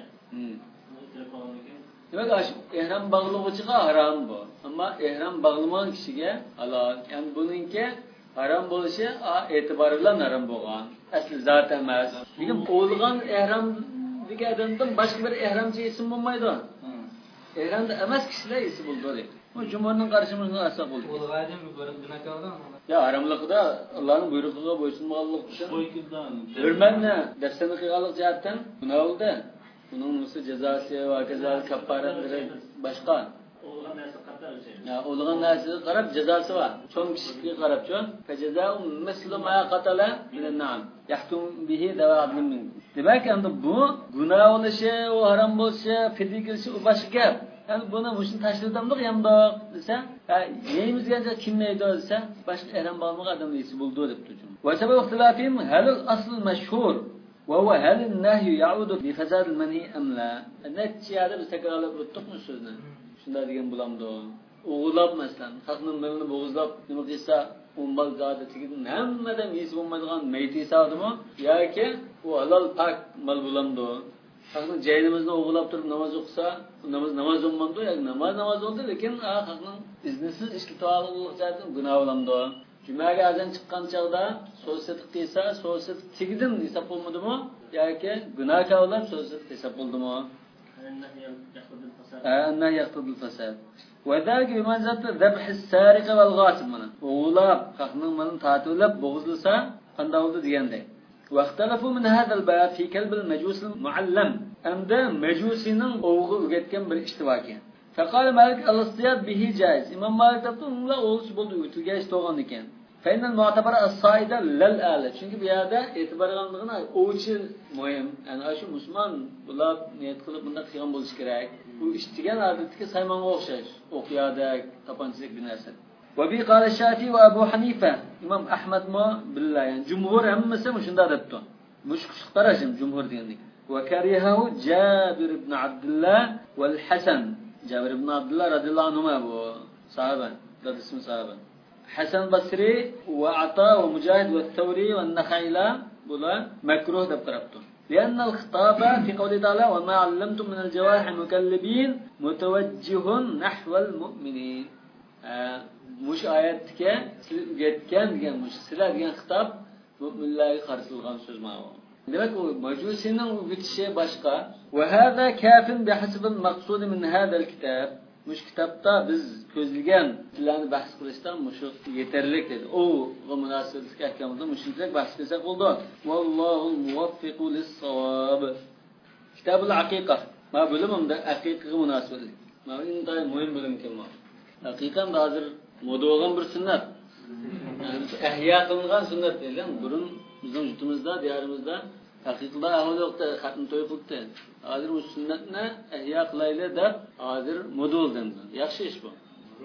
Demek ihram bağlamışıga haram bu. Ama ihram bağlamayan kişiye halal. Yani bununki haram bo'lişi etibar bilan haram bo'lgan. Asli zat emas. Lekin o'lgan ihram degan odamdan boshqa bir ehramchi ism bo'lmaydi. Ehramda emas kishilar ism bo'ldi. Bu jumurning qarshimizga asab bo'ldi. O'lg'aydim bir gunohkordan. Ya haramliqda Allohning buyrug'iga bo'ysunmaganlik uchun Qo'ykildan. hurmatni dafsani qilganlik jihatdan gunoh bo'ldi. Buning nisi jazosi va kazal kaffaratlari boshqa. O'lgan narsa qattiq o'lchaydi. Ya o'lgan narsaga qarab jazosi bor. Cho'ng kishiga qarab-chi, fajaza'u mislu ma qatala min na'am. Yahkum bihi dawa'adun min. Demak, endi bu gunoh bo'lishi, u harom bo'lishi, fidya qilishi u boshqa gap. Yani buni mushun tashladimdiq hamdoq desa, yeymiz gancha kim neydi desa, boshqa ehram bo'lmagan odam nesi bo'ldi debdi. Va sabab ixtilafim hal al-asl mashhur va huwa hal an-nahy ya'udu bi fasad al-manhi am la. Natijada biz takrorlab o'tdikmi so'zni? Shunda degan bo'lamdi. O'g'lab masalan, xalqning birini bo'g'izlab nima qilsa, umbal zodatigi hammadan nesi bo'lmaydigan meyti hisobimi yoki u halol pak mal bo'lamdi. Xalqning jaynimizni o'g'lab turib namoz o'qisa, namoz o'qmamdi, yoki namoz o'qdi, lekin xalqning iznisiz ishlatib gunoh bo'lamdi. Jumaga azan chiqqan chog'da so'zsiz qilsa, so'zsiz tigdim hisob bo'lmadimi? Yoki gunoh qilib so'zsiz hisob bo'ldimi? Anna yaqtadul fasad. Wa zalika bimanzilati dhabh as-sariq wal ghasib mana. O'g'lab xalqning malini tatulab bo'g'izlasa, qanday bo'ldi degandek. واختلفوا من هذا الباب في كلب المجوس المعلم عند مجوسين اوغu o'rgatgan bir ishtivoki. فقال مالك الاصطياد به جائز. imom Malik ta'ala o'g'is bo'ldi o'tilgan ish to'g'on ekan. فإن المعتبر الصائد للآل. Chunki bu yerda e'tibor qilganligini o'chi muhim. Ya'ni shu musulmon bular niyat qilib bunda qilgan bo'lish kerak. Bu ishtigan odatga saymonga o'xshash. O'qiyada tapanchilik bir narsa. وبي قال الشافعي وابو حنيفه امام احمد ما بالله يعني جمهور همسه shunda debdi. Mush qarashim jumhur deganlik. وكرهه جابر بن عبد الله والحسن. جابر بن عبد الله رضي الله عنهما ابو صحابه ده اسم صحابه. حسن البصري وعطاء ومجاهد والثوري والنخعي بولا مكروه deb qarabdi. لأن الخطاب في قوله تعالى وما علمتم من الجوارح مكلبين متوجه نحو المؤمنين. Mush oyatga o'rgatgan degan mush sizlar degan xitob mu'minlarga qarsilgan so'z ma'no. Demak u majusining o'rgatishi boshqa. Va hada kafin bihasab al-maqsud min hada al-kitab. Mush kitobda biz ko'zlagan tillarni bahs qilishdan mush yetarli dedi. U va munosabatga ahkamda mushunchalik bahs qilsak bo'ldi. Vallohu muwaffiqu lis-sawab. Kitabul aqiqa. Ma bilimimda aqiqaga munosabatli. Ma inday muhim bilim kelmoq. Haqiqatan hozir moda bo'lgan bir sunnat. Ahyo qilingan sunnat deyilgan. Burun bizning yutumizda, diyorimizda haqiqatda ahvol yo'qda, xatm to'y qilibdi. Hozir bu sunnatni ahyo qilaylik deb hozir moda bo'ldi. Yaxshi ish bu.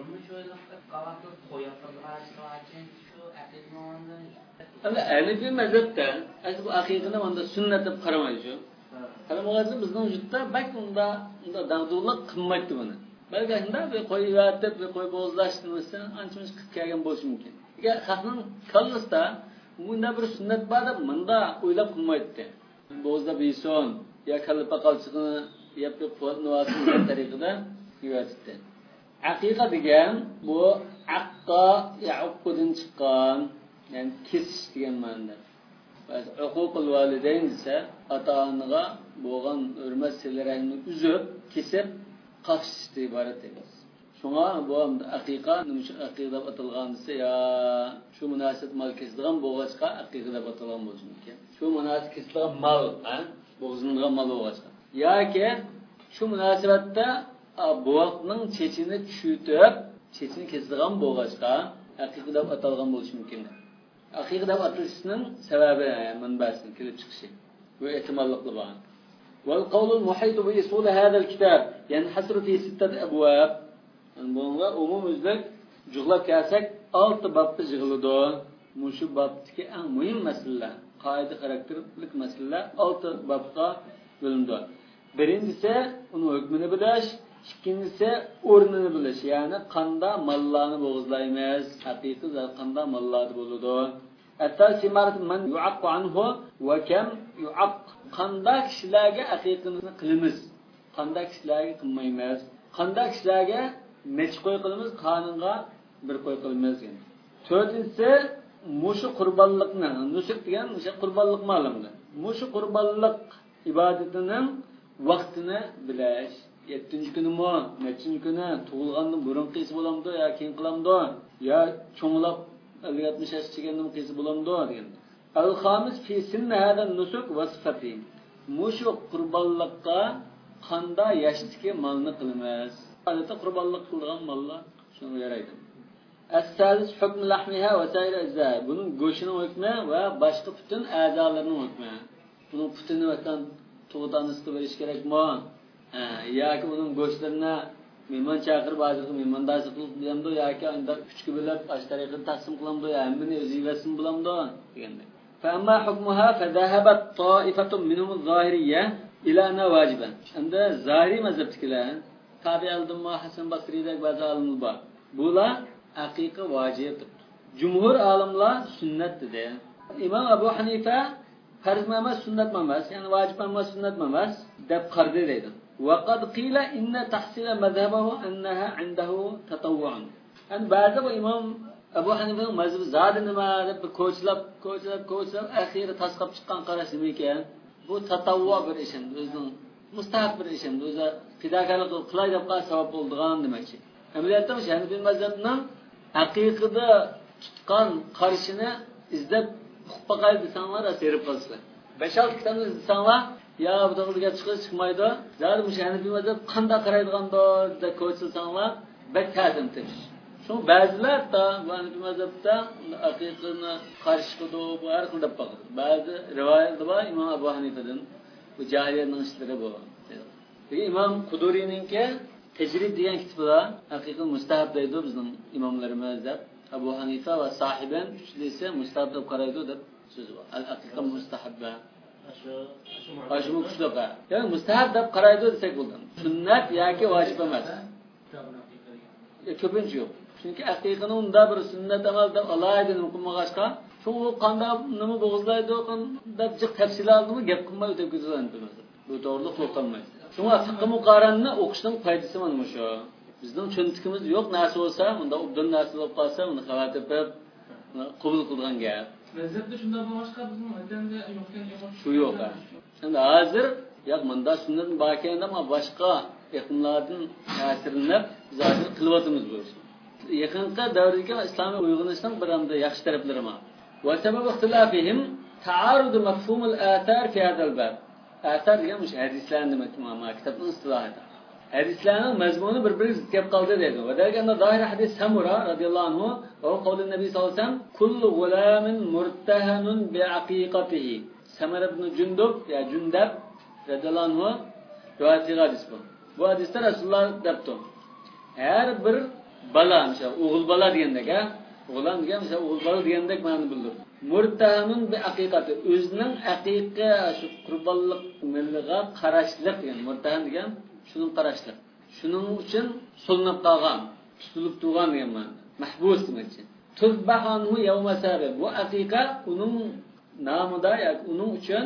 Ana ahli mazhabda bu haqiqatni onda sunnat deb qaramaydi. Qaramag'azda bizning yurtda bak unda dag'dulik qilmaydi buni. Balki shunda bir qo'yib bir qo'yib bo'zlashtirmasa, ancha-muncha qilib kelgan bo'lishi mumkin. Agar xalqning kallasida bunda bir sunnat bor deb menda o'ylab qilmaydi. Bo'zda bison ya kalla paqalchiqni yapib qo'yib tariqada yuradi. Aqiqa degan bu aqqa ya'uqdan chiqqan, ya'ni kesish degan ma'noda. Bas uququl validayn esa ota-onaga bo'lgan hurmat silarini uzib, kesib qafishdi iborat emas. Shunga bu aqiqa nima aqiqa deb atalgan desa ya shu munosabat mal kesilgan bo'g'achqa aqiqa deb atalgan bo'lishi mumkin. Shu munosabat kesilgan mal, bo'g'izilgan mal bo'g'achqa. Yoki shu munosabatda bo'g'ning chechini tushitib, chechini kesilgan bo'g'achqa aqiqa deb atalgan bo'lishi mumkin. Aqiqa deb atilishning sababi manbasini kelib chiqishi. Bu ehtimollikli bor. والقول المحيط بأصول هذا الكتاب ينحصر في 6 أبواب. Bunga umum üzlük jug'lab kelsak 6 babda yig'iladi. Mushu babdagi eng muhim masala, qoida xarakterlik masala 6 babga bo'linadi. Birinchisi uni hukmini bilish, ikkinchisi o'rnini bilish, ya'ni qanda mallarni bo'g'izlaymiz, haqiqiy qanda mallarni bo'ladi. At-tasi marat man yu'aqqu anhu va kam yu'aq. Qanda kishilarga haqiqatini qilamiz, qanda kishilarga qilmaymiz. Qanda kishilarga nech qo'y qilamiz, qonunga bir qo'y qilamiz. To'rtinchisi mushu qurbonlikni, nusuk degan o'sha qurbonlik ma'lumdir. Mushu qurbonlik ibadetining vaqtini bilish. 7-chi kunimi, nechinchi kuni tug'ilgandan burun qilsa bo'lamdi yo keyin qilamdi, yo cho'nglab 50-60 yoshga kelgandan qilsa bo'lamdi degan. Al-khamis fi sinni hada nusuk va sifati. Mushu qurbonlikqa qanda yashdagi malni qilmas. Albatta qurbonlik qilgan mallar shuni yaraydi. As-salis hukm lahmiha va sayr azza. Buning go'shining hukmi va boshqa butun a'zolarining hukmi. Buning putini vatan tug'danisida berish kerakmi? Yoki uning go'shtlarini mehmon chaqirib hozirgi mehmondoshi qilib bilamdi yoki unda 3 bo'lib ash tariqa taqsim qilamdi, hammani o'zi yesin bilamdi deganda. Fa amma hukmuha fa dhahabat ta'ifatun minhum az-zahiriyya ila anna wajiban. Unda zahiri mazhabdagilar tabi'aldan Hasan Basri'dek ba'zi olimlar bor. Bular haqiqiy vojib. Jumhur olimlar sunnat dedi. Imom Abu Hanifa farz emas, sunnat emas, ya'ni vojib emas, sunnat emas deb qardi deydi. وقد قيل إن تحصيل مذهبه أنها عنده تطوع. أن بعد إمام أبو حنيفة مذهب زاد نما كوچلاب أخير تسقط شقان قراش نميكان. Bu tatavvo bir ishim, o'zining mustahab bir ishim, o'zi fidokorlik qilay deb qolsa savob bo'ldigan demakchi. Amaliyotda Hanafiy mazhabining haqiqida tutgan qarashini izlab uqbaqay desanglar asirib qolsizlar. 5-6 kitobni izlasanglar ya bu to'g'riga chiqmaydi. Zalım Hanafiy mazhab qanday qaraydiganda deb ko'rsatsanglar bak ta'zim tish. Shu ba'zilar da Hanafiy mazhabda haqiqatni qarshi qildi, bu har xil deb baqirdi. Ba'zi rivoyatlar bor Imom Abu Hanifadan bu jahiliyatning ishlari bu. Imom Quduriyninki Tajrid degan kitobda haqiqiy mustahab deydi bizning imomlarimiz deb. Abu Hanifa va sahiban uchlisi mustahab deb qaraydi deb so'zi bor. Al-haqiqa mustahabba. Ashu kuchliqa. Ya'ni mustahab deb qaraydi desak bo'ldi. Sunnat yoki vojib emas. Ko'pincha yo'q. Chunki haqiqatni unda bir sunnat amal deb alaydi qilmag'achqa, shu qanday nima bo'g'izlaydi, deb jiq tafsilotni gap qilmay o'tib ketadi. Bu to'g'riliq yo'qolmaydi. Shunga fiqh muqaranni o'qishning foydasi mana shu. Bizning cho'ntikimiz yo'q narsa bo'lsa, unda obdan narsa bo'lib qolsa, uni xavotir qilib qabul qilgan gap. Mazhabda shunday boshqa bizning aytganda yo'qdan Shu yo'q. Endi hozir yo'q bunda sunnat baqiyanda ama boshqa iqlimlardan ta'sirlanib biz hozir qilyapmiz bu ishni. Yaqinqi davrga islomiy uyg'unishning bir hamda yaxshi taraflari bor. Va sabab ixtilafihim ta'arud mafhum al-athar fi hadha al-bab. Athar degan o'sha hadislar demak kitobning istilohida. Hadislarning mazmuni bir-biriga zid kelib qoldi deydi. Va deganda zohir hadis Samura radhiyallohu anhu va qavli Nabiy sallallohu alayhi vasallam kullu gulamin murtahanun bi aqiqatihi. Samara ibn Jundub ya Jundab radhiyallohu anhu rivoyatiga hadis bu. Bu hadisda Rasululloh debdi. Her bir bala, mesela o'g'il bola degandek, o'g'lan degan mesela o'g'il bola degandek ma'no bildirdi. Murtahamun bi aqiqati, o'zining haqiqiy shu qurbonlik milliga qarashliq degan. Murtahan degan shuning qarashliq. Shuning uchun so'linib qolgan, tutilib turgan degan ma'no. Mahbus demakchi. Tuzbahanhu yawma sabi. Bu aqiqa uning nomida yoki uning uchun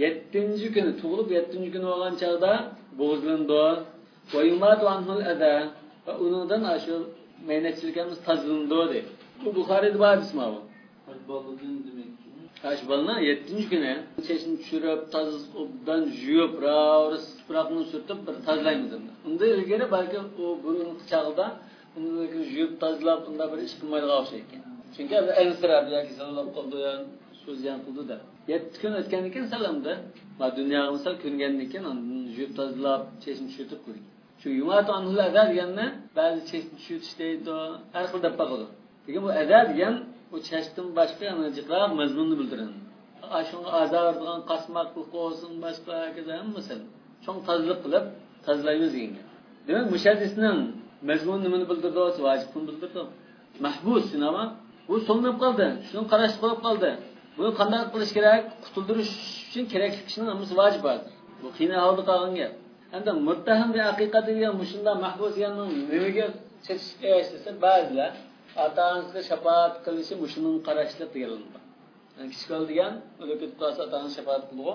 7-kuni tug'ilib 7-kuni bo'lgan chaqda bo'g'izlandi. Va yumatu anhul ada. Va uningdan shu maynakchiligimiz tozalandi deydi. Bu Buxoriyda bor hadis bu. Ashboldan demakchi. Ashbolni 7-kuni chechini tushirib, tozdan yuvib, ravrisproqni surtib bir tozlaymiz endi. Unda ilgari balki u burun chaqda uni yuvib tozlab, unda bir ish qilmaydigan o'xshaydi. Chunki al-sirab yoki sallallohu qildi, so'zyan qildi da. 7 kun o'tgandan keyin salamda, va dunyoga misol ko'ngandan keyin uni yuvib tozlab, chechini tushirib qo'ydik. Shu yumatu anhul azar deganni ba'zi chechni tushirish deydi, har xil deb baqadi. Lekin bu azar degan u chechdan boshqa aniqroq mazmunni bildiradi. Shunga azardan qasmoqlik bo'lsin, boshqa kaza hammasini cho'ng tozliq qilib tozlaymiz degan. Demak, muhaddisning mazmunni nimani bildirdi, vojibni bildirdi. Mahbus sinama bu so'nib qoldi, shuni qarash qilib qoldi. Buni qanday qilish kerak? Qutuldirish uchun kerakli ishning hammasi vojib hozir. Bu qiyin holda qolgan gap. Endi muttaham bi haqiqati degan mushunda mahbus deganning nimaga chechishga desa ba'zilar ota-onasiga shafaat qilishi mushuning qarashlik deganlar. Yani kichkol degan o'lib ketib qolsa ota-onasi shafaat qildi.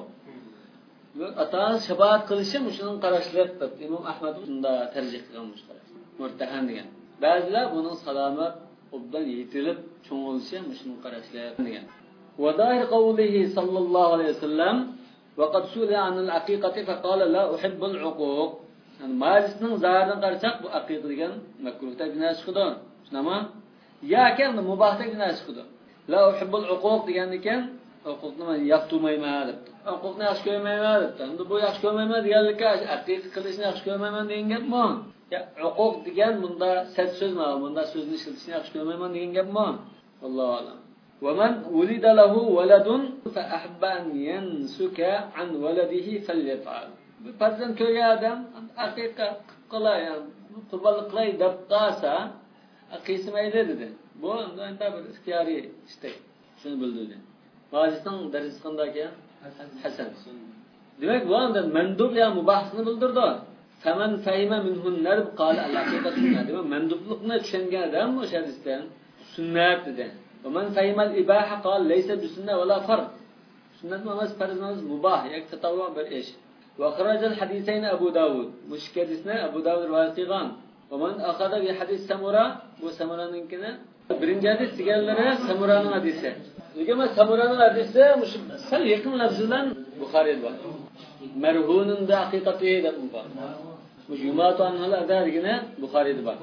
Bu ota-onasi shafaat qilishi mushuning qarashlik deb Imom Ahmad shunda tarjih qilgan mushqarash. Muttaham degan. Ba'zilar buning salomat obdan yetilib cho'ng'ilishi mushuning qarashlik degan. Wa da'ir qawlihi sallallohu alayhi vasallam وقد سئل عن العقيقة فقال لا أحب العقوق. Yani majlisning zararidan qarasak bu aqiqa degan makruhda gunoh chiqadi. Shunami? Yoki mubahda gunoh chiqadi. La uhibbul uquq degan ekan, uquqni men yoqtirmayman debdi. Uquqni yaxshi ko'rmayman debdi. Endi bu yaxshi ko'rmayman deganlikka aqiqa qilishni yaxshi ko'rmayman degan gapmi? Ya uquq degan bunda sat so'zmi? Bunda so'zni ishlatishni yaxshi ko'rmayman degan gapmi? Allohu a'lam. ومن ولد له ولد فأحب أن ينسك عن ولده فليفعل. Farzand ko'rgan odam aqiqa qilay, qurbonlik qilay deb qolsa, qiysmaydi dedi. Bu endi bir ixtiyoriy istak. Shuni bildirdi. Vojibning darajasi qanday ekan? Hasan. Demak, bu endi mandub ya mubahni bildirdi. Faman fahima minhun narb qala al-aqiqa sunnah. Demak, mandublikni tushungan odam o'sha hadisdan sunnat dedi. Va man fahima al-ibaha qala laysa bi sunnah wala fard. Sunnat emas, farz emas, mubah, yak tatawwu bir ish. وخرج الحديثين أبو داود مش كدسنا أبو داود رواية قيغان ومن أخذ بحديث سمرة وسمرة من كنا برنج حديث تقالنا سمرة من حديثه لكن سمرة من حديثه مش سل يكون لفظنا بخاري الباب مرهون ده حقيقته ده مبار مش يمات عن هلا ده لكنه بخاري الباب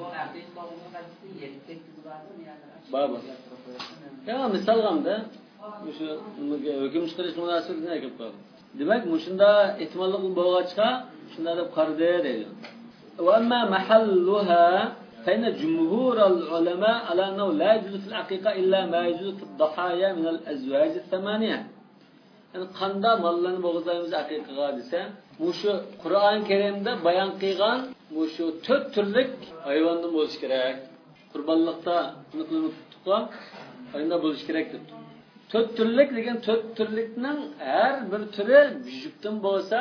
بابا يا مثال غام ده مش hüküm çıkarış münasebet ne yapıyor? Demek muşunda ihtimallik bo'lg'achqa shunda deb qardi deydi. Va amma mahalluha fa inna jumhur al-ulama ala annahu la yajuzu fil aqiqa illa ma yajuzu fi ad-dahaya min al-azwaj ath-thamaniya. Yani qanda mollarni bo'g'izlaymiz aqiqaga desa, mushu Qur'on Karimda bayon qilgan mushu 4 turlik hayvondan bo'lish kerak. Qurbonlikda buni qilib tutgan hayvonda bo'lish kerak deb. 4 turlik degan 4 turlikning har bir turi juptdan bo'lsa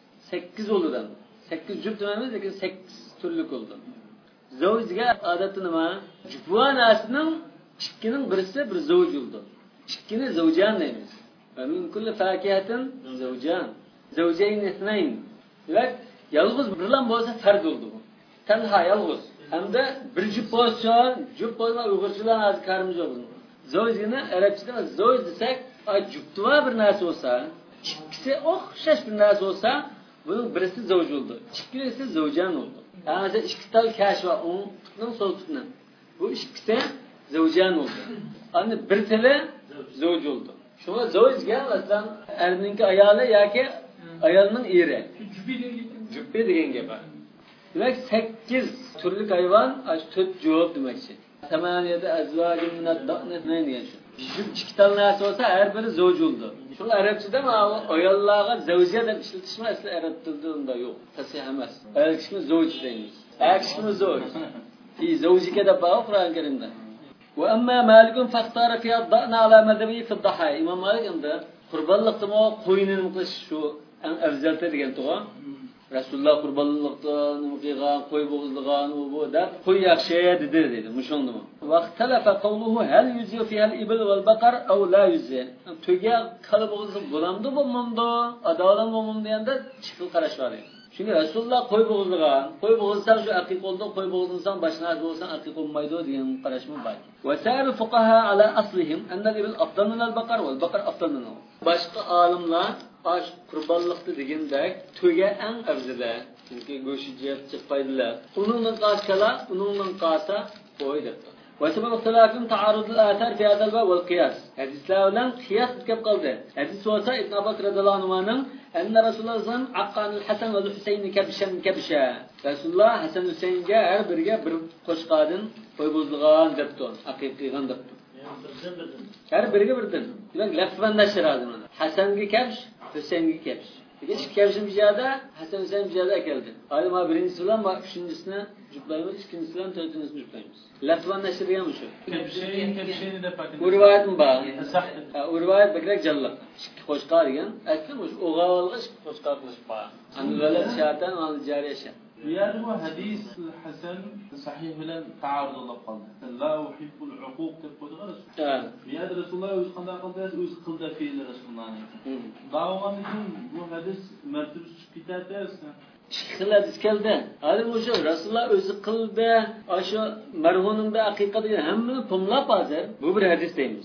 8 bo'ladi. 8 jupt emas, lekin 8 turlik bo'ldi. Zavjga odati nima? Jupvanasining ikkining birisi bir zavj bo'ldi. Ikkini zavjan deymiz. Va min kulli fakihatin zavjan. Zavjayn ithnayn. Demak, yolg'iz birlan bo'lsa fard bo'ldi bu. Tanha yolg'iz. Hamda bir jupt bo'lsa, jupt bo'lma uyg'urchalar hozir karimi yo'q. Zavjini arabchada zavj desak, juptva bir narsa bo'lsa, ikkisi o'xshash bir narsa bo'lsa, buning birisi zavj bo'ldi. Ikkisi zavjan bo'ldi. Ya'ni ikki tal kash va o'ngning so'l tutni. Bu ikkisi zavjan bo'ldi. Ani bir tili zavj bo'ldi. Shunga zavjga masalan erninki ayoli yoki ayolning eri. Juppi degan gap bor. Demak 8 turli hayvon, 4 javob demakchi. Samaniyada azvajin min ad-da'ni degan shu. Ikki tal narsa bo'lsa, har biri zavj bo'ldi. Shu arabchada ayollarga zavja deb ishlatishma asli arab tilida unda yo'q. Tasih emas. Ayol kishini zavj deymiz. Kishini zavj. Fi zawjika deb bor Qur'on Karimda. Wa amma Malikun faqtara fi ad-da'na ala madhabi fi ad-dahaya. Imom Malik endi qurbonlikda qo'yinini qilish shu eng afzal degan to'g'ri. Rasululloh qurbonlikda nima qilgan, qo'y bo'g'izlagan u bu deb qo'y yaxshi dedi mushundimi. Vaqtalafa qawluhu hal yuzi fiha al-ibl wal-baqar aw la yuzi. To'ga qilib bo'g'izib bo'lamdi bo'lmamdi, adolam bo'lmamdi deganda chiqil qarash bor edi. Chunki Rasululloh qo'y bo'g'izlagan, qo'y bo'g'izsa shu aqiq bo'ldi, qo'y bo'g'izlasan boshqa bo'lsa aqiq bo'lmaydi degan qarashmi bor. Wa sa'al fuqaha ala aslihim anna al-ibl afdal min al-baqar wal-baqar afdal min. Boshqa olimlar aş qurbonlikda degandek to'ga eng afzal. Chunki go'shi jiyat chiqmaydilar. Uningdan qasqalar, uningdan qasa qo'y debdi. Va sabab ixtilofin ta'arud al-athar fi hadha al-bab wal-qiyas. Hadislar bilan qiyas kelib qoldi. Hadis bo'lsa Ibn Abbas radhiyallohu anhuning anna Rasululloh aqqan al-Hasan va al-Husayn kabsha. Rasululloh Hasan Husaynga har biriga bir qo'shqadin qo'y bo'zilgan debdi. Haqiqiy debdi. Har biriga birdan. Demak, lafzan nashiradi mana. Hasanga kabsh, Husaynga kabsh. Degan ikki kabshim joyda, Hasan Husayn joyda keldi. Hali birinchisi bilan uchincisini juplaymiz, ikkinchisi bilan to'rtinchisini juplaymiz. Lafzan nashirgan shu. Kabshini deb pakin. Urvayatmi bor? Urvayat bakrak jalliq. Ikki qo'shqa degan. Asli o'sha o'g'alga ikki qo'shqa qilishib bor. Anvalat shatan va jariyasha. Yani bu hadis Hasan sahih bilan ta'arud qildi. La uhibbul uquq deb qo'ydilar. Ya Rasululloh o'z qanday qildi, o'z qildi fe'li Rasulullohning. Da'vomidan bu hadis martaba chiqib ketadi. Xil hadis keldi. Hali o'sha Rasululloh o'zi qildi, o'sha marhumning aqiqa degan hammani pumlab hozir bu bir hadis deymiz.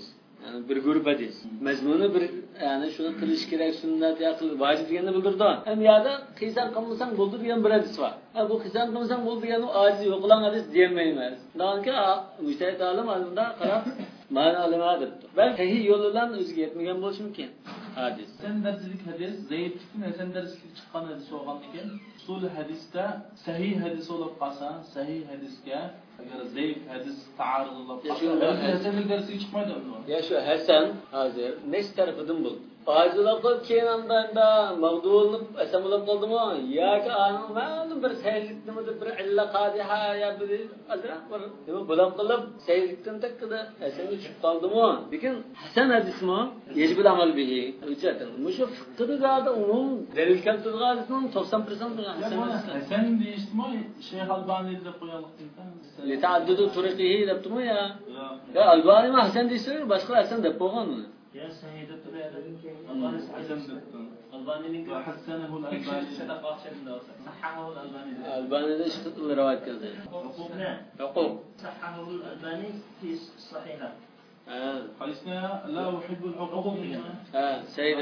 Yani bir grup hadis. Mazmunu bir yani şunu qilish kerak, sunnat ya qil, vacib deganni bildirdi. Ham yoqda qiysan qilmasang bo'ldi degan bir hadis bor. Bu qiysan qilmasang bo'ldi degan ojiz yo'qlan hadis demaymiz. Danki mujtahid olim olimda qarab ma'no olmadir. Bal sahih yo'li bilan o'ziga yetmagan bo'lishi mumkin. Hadis. Sen derslik hadis, zaiflikni sen derslik chiqqan hadis bo'lgan ekan. Usul hadisda sahih hadis olib qolsa, sahih hadisga agar zaif hadis ta'arud olib qolsa, hasanlik dersiga chiqmaydi uni. Ya şu Hasan hozir necha tarafidan bo'ldi. Fazilab qolib keyin anda mavduulni asamlab qoldimi yoki ma'lum bir sayliknimada bir illa qadiha ya bir azra bir bulam qilib saylikdan takkida asanga tushib qoldimi. Lekin Hasan hadismi yajib amal bihi hujjatan. Mushu fiqhda umum dalil keltirganning 90% Hasan deyishmi Shayx Albani deb qo'yganlikdan. Lita'addudu turuqihi debtimi ya? Ya Albani ma Hasan deysiz, boshqa Hasan deb qo'ygan uni. Ya Sayyid Turayda Albani Albani'nin hasanahu al-Albani sadaqa şeklinde olsa. Sahhahu al-Albani. Albani'de işte rivayet geldi. Hukuk ne? Hukuk. Sahhahu al-Albani fi sahiha. حديثنا لا أحب العقوق. سيد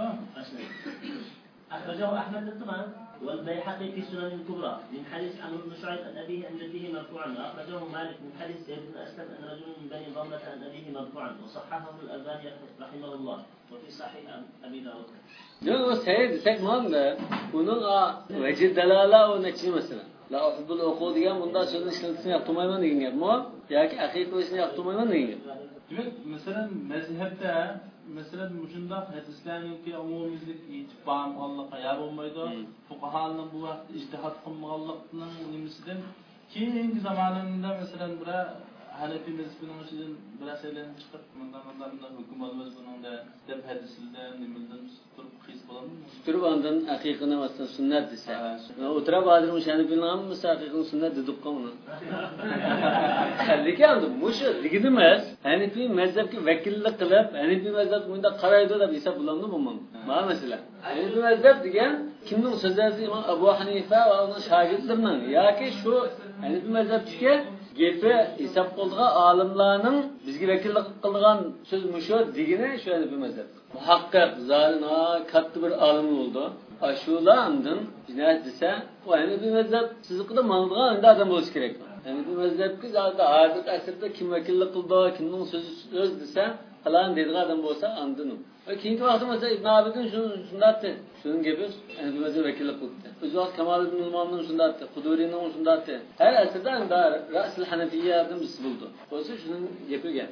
أخرجه أحمد الطبعا والبيحقي في سنن الكبرى من حديث عمرو بن شعيب عن أبيه عن جده مرفوعا وأخرجه مالك من حديث زيد بن أسلم أن رجلا من بني ضمرة عن أبيه مرفوعا وصححه الألباني رحمه الله وفي صحيح أبي داود. Yok o seyir desek mi anda? Bunun vecid delala o neçi mesela? La uhubbul uqud degan bunda sözün işletisini yaptırmayman degan gap mi? Yoki aqiqasini yaptırmayman degan gap. Demek mesela mezhepte mesela müşundaq hadislarninki umumiylik itibam Allah'a yar olmaydı. Fuqahaning bu vaqt ijtihad qilmaganlikning nimasidan keyingi zamonlarda mesela bir Hanefi mezhebining ichidan bir şeylarni chiqib bundan hukm olmaz buningda deb hadislardan nimadan turib qis bo'ladimi? Turib ondan haqiqini va sunnat desa. O'tirib hozir o'shani bilan haqiqini sunnat dedik qomni. Lekin mushu digini emas. Hanefi mazhabga vakillik qilib, Hanefi mazhab bunda qaraydi deb hisob bo'lamdi bo'lmam. Ma masalan, Hanefi mazhab degan kimning so'zlari Imom Abu Hanifa va uning shogirdlarining yoki shu Hanefi mazhabga gepi hisob qilgan olimlarning bizga vakillik qilgan so'z mushu degini shu Hanefi mazhab. Muhaqqaq zalina katta bir olim bo'ldi. Ashulandan jinoyat desa, u Hanefi mazhab siziqida mang'ilgan odam bo'lishi kerak. Hanefi mazhabga zaten hozir asrda kim vakillik qildi, kimning so'z desa, falan deydigan odam bo'lsa andin. Keyingi vaqtda mesela İbn Abidin shunday shuning gapi Hanefi mazhab vakillik qildi. O'zi vaqt Kamoliddin Imomning shunday aytdi, Quduriyning shunday aytdi. Har asrda rasul Hanafiyyadan biz bo'ldi. Bo'lsa shuning gapiga.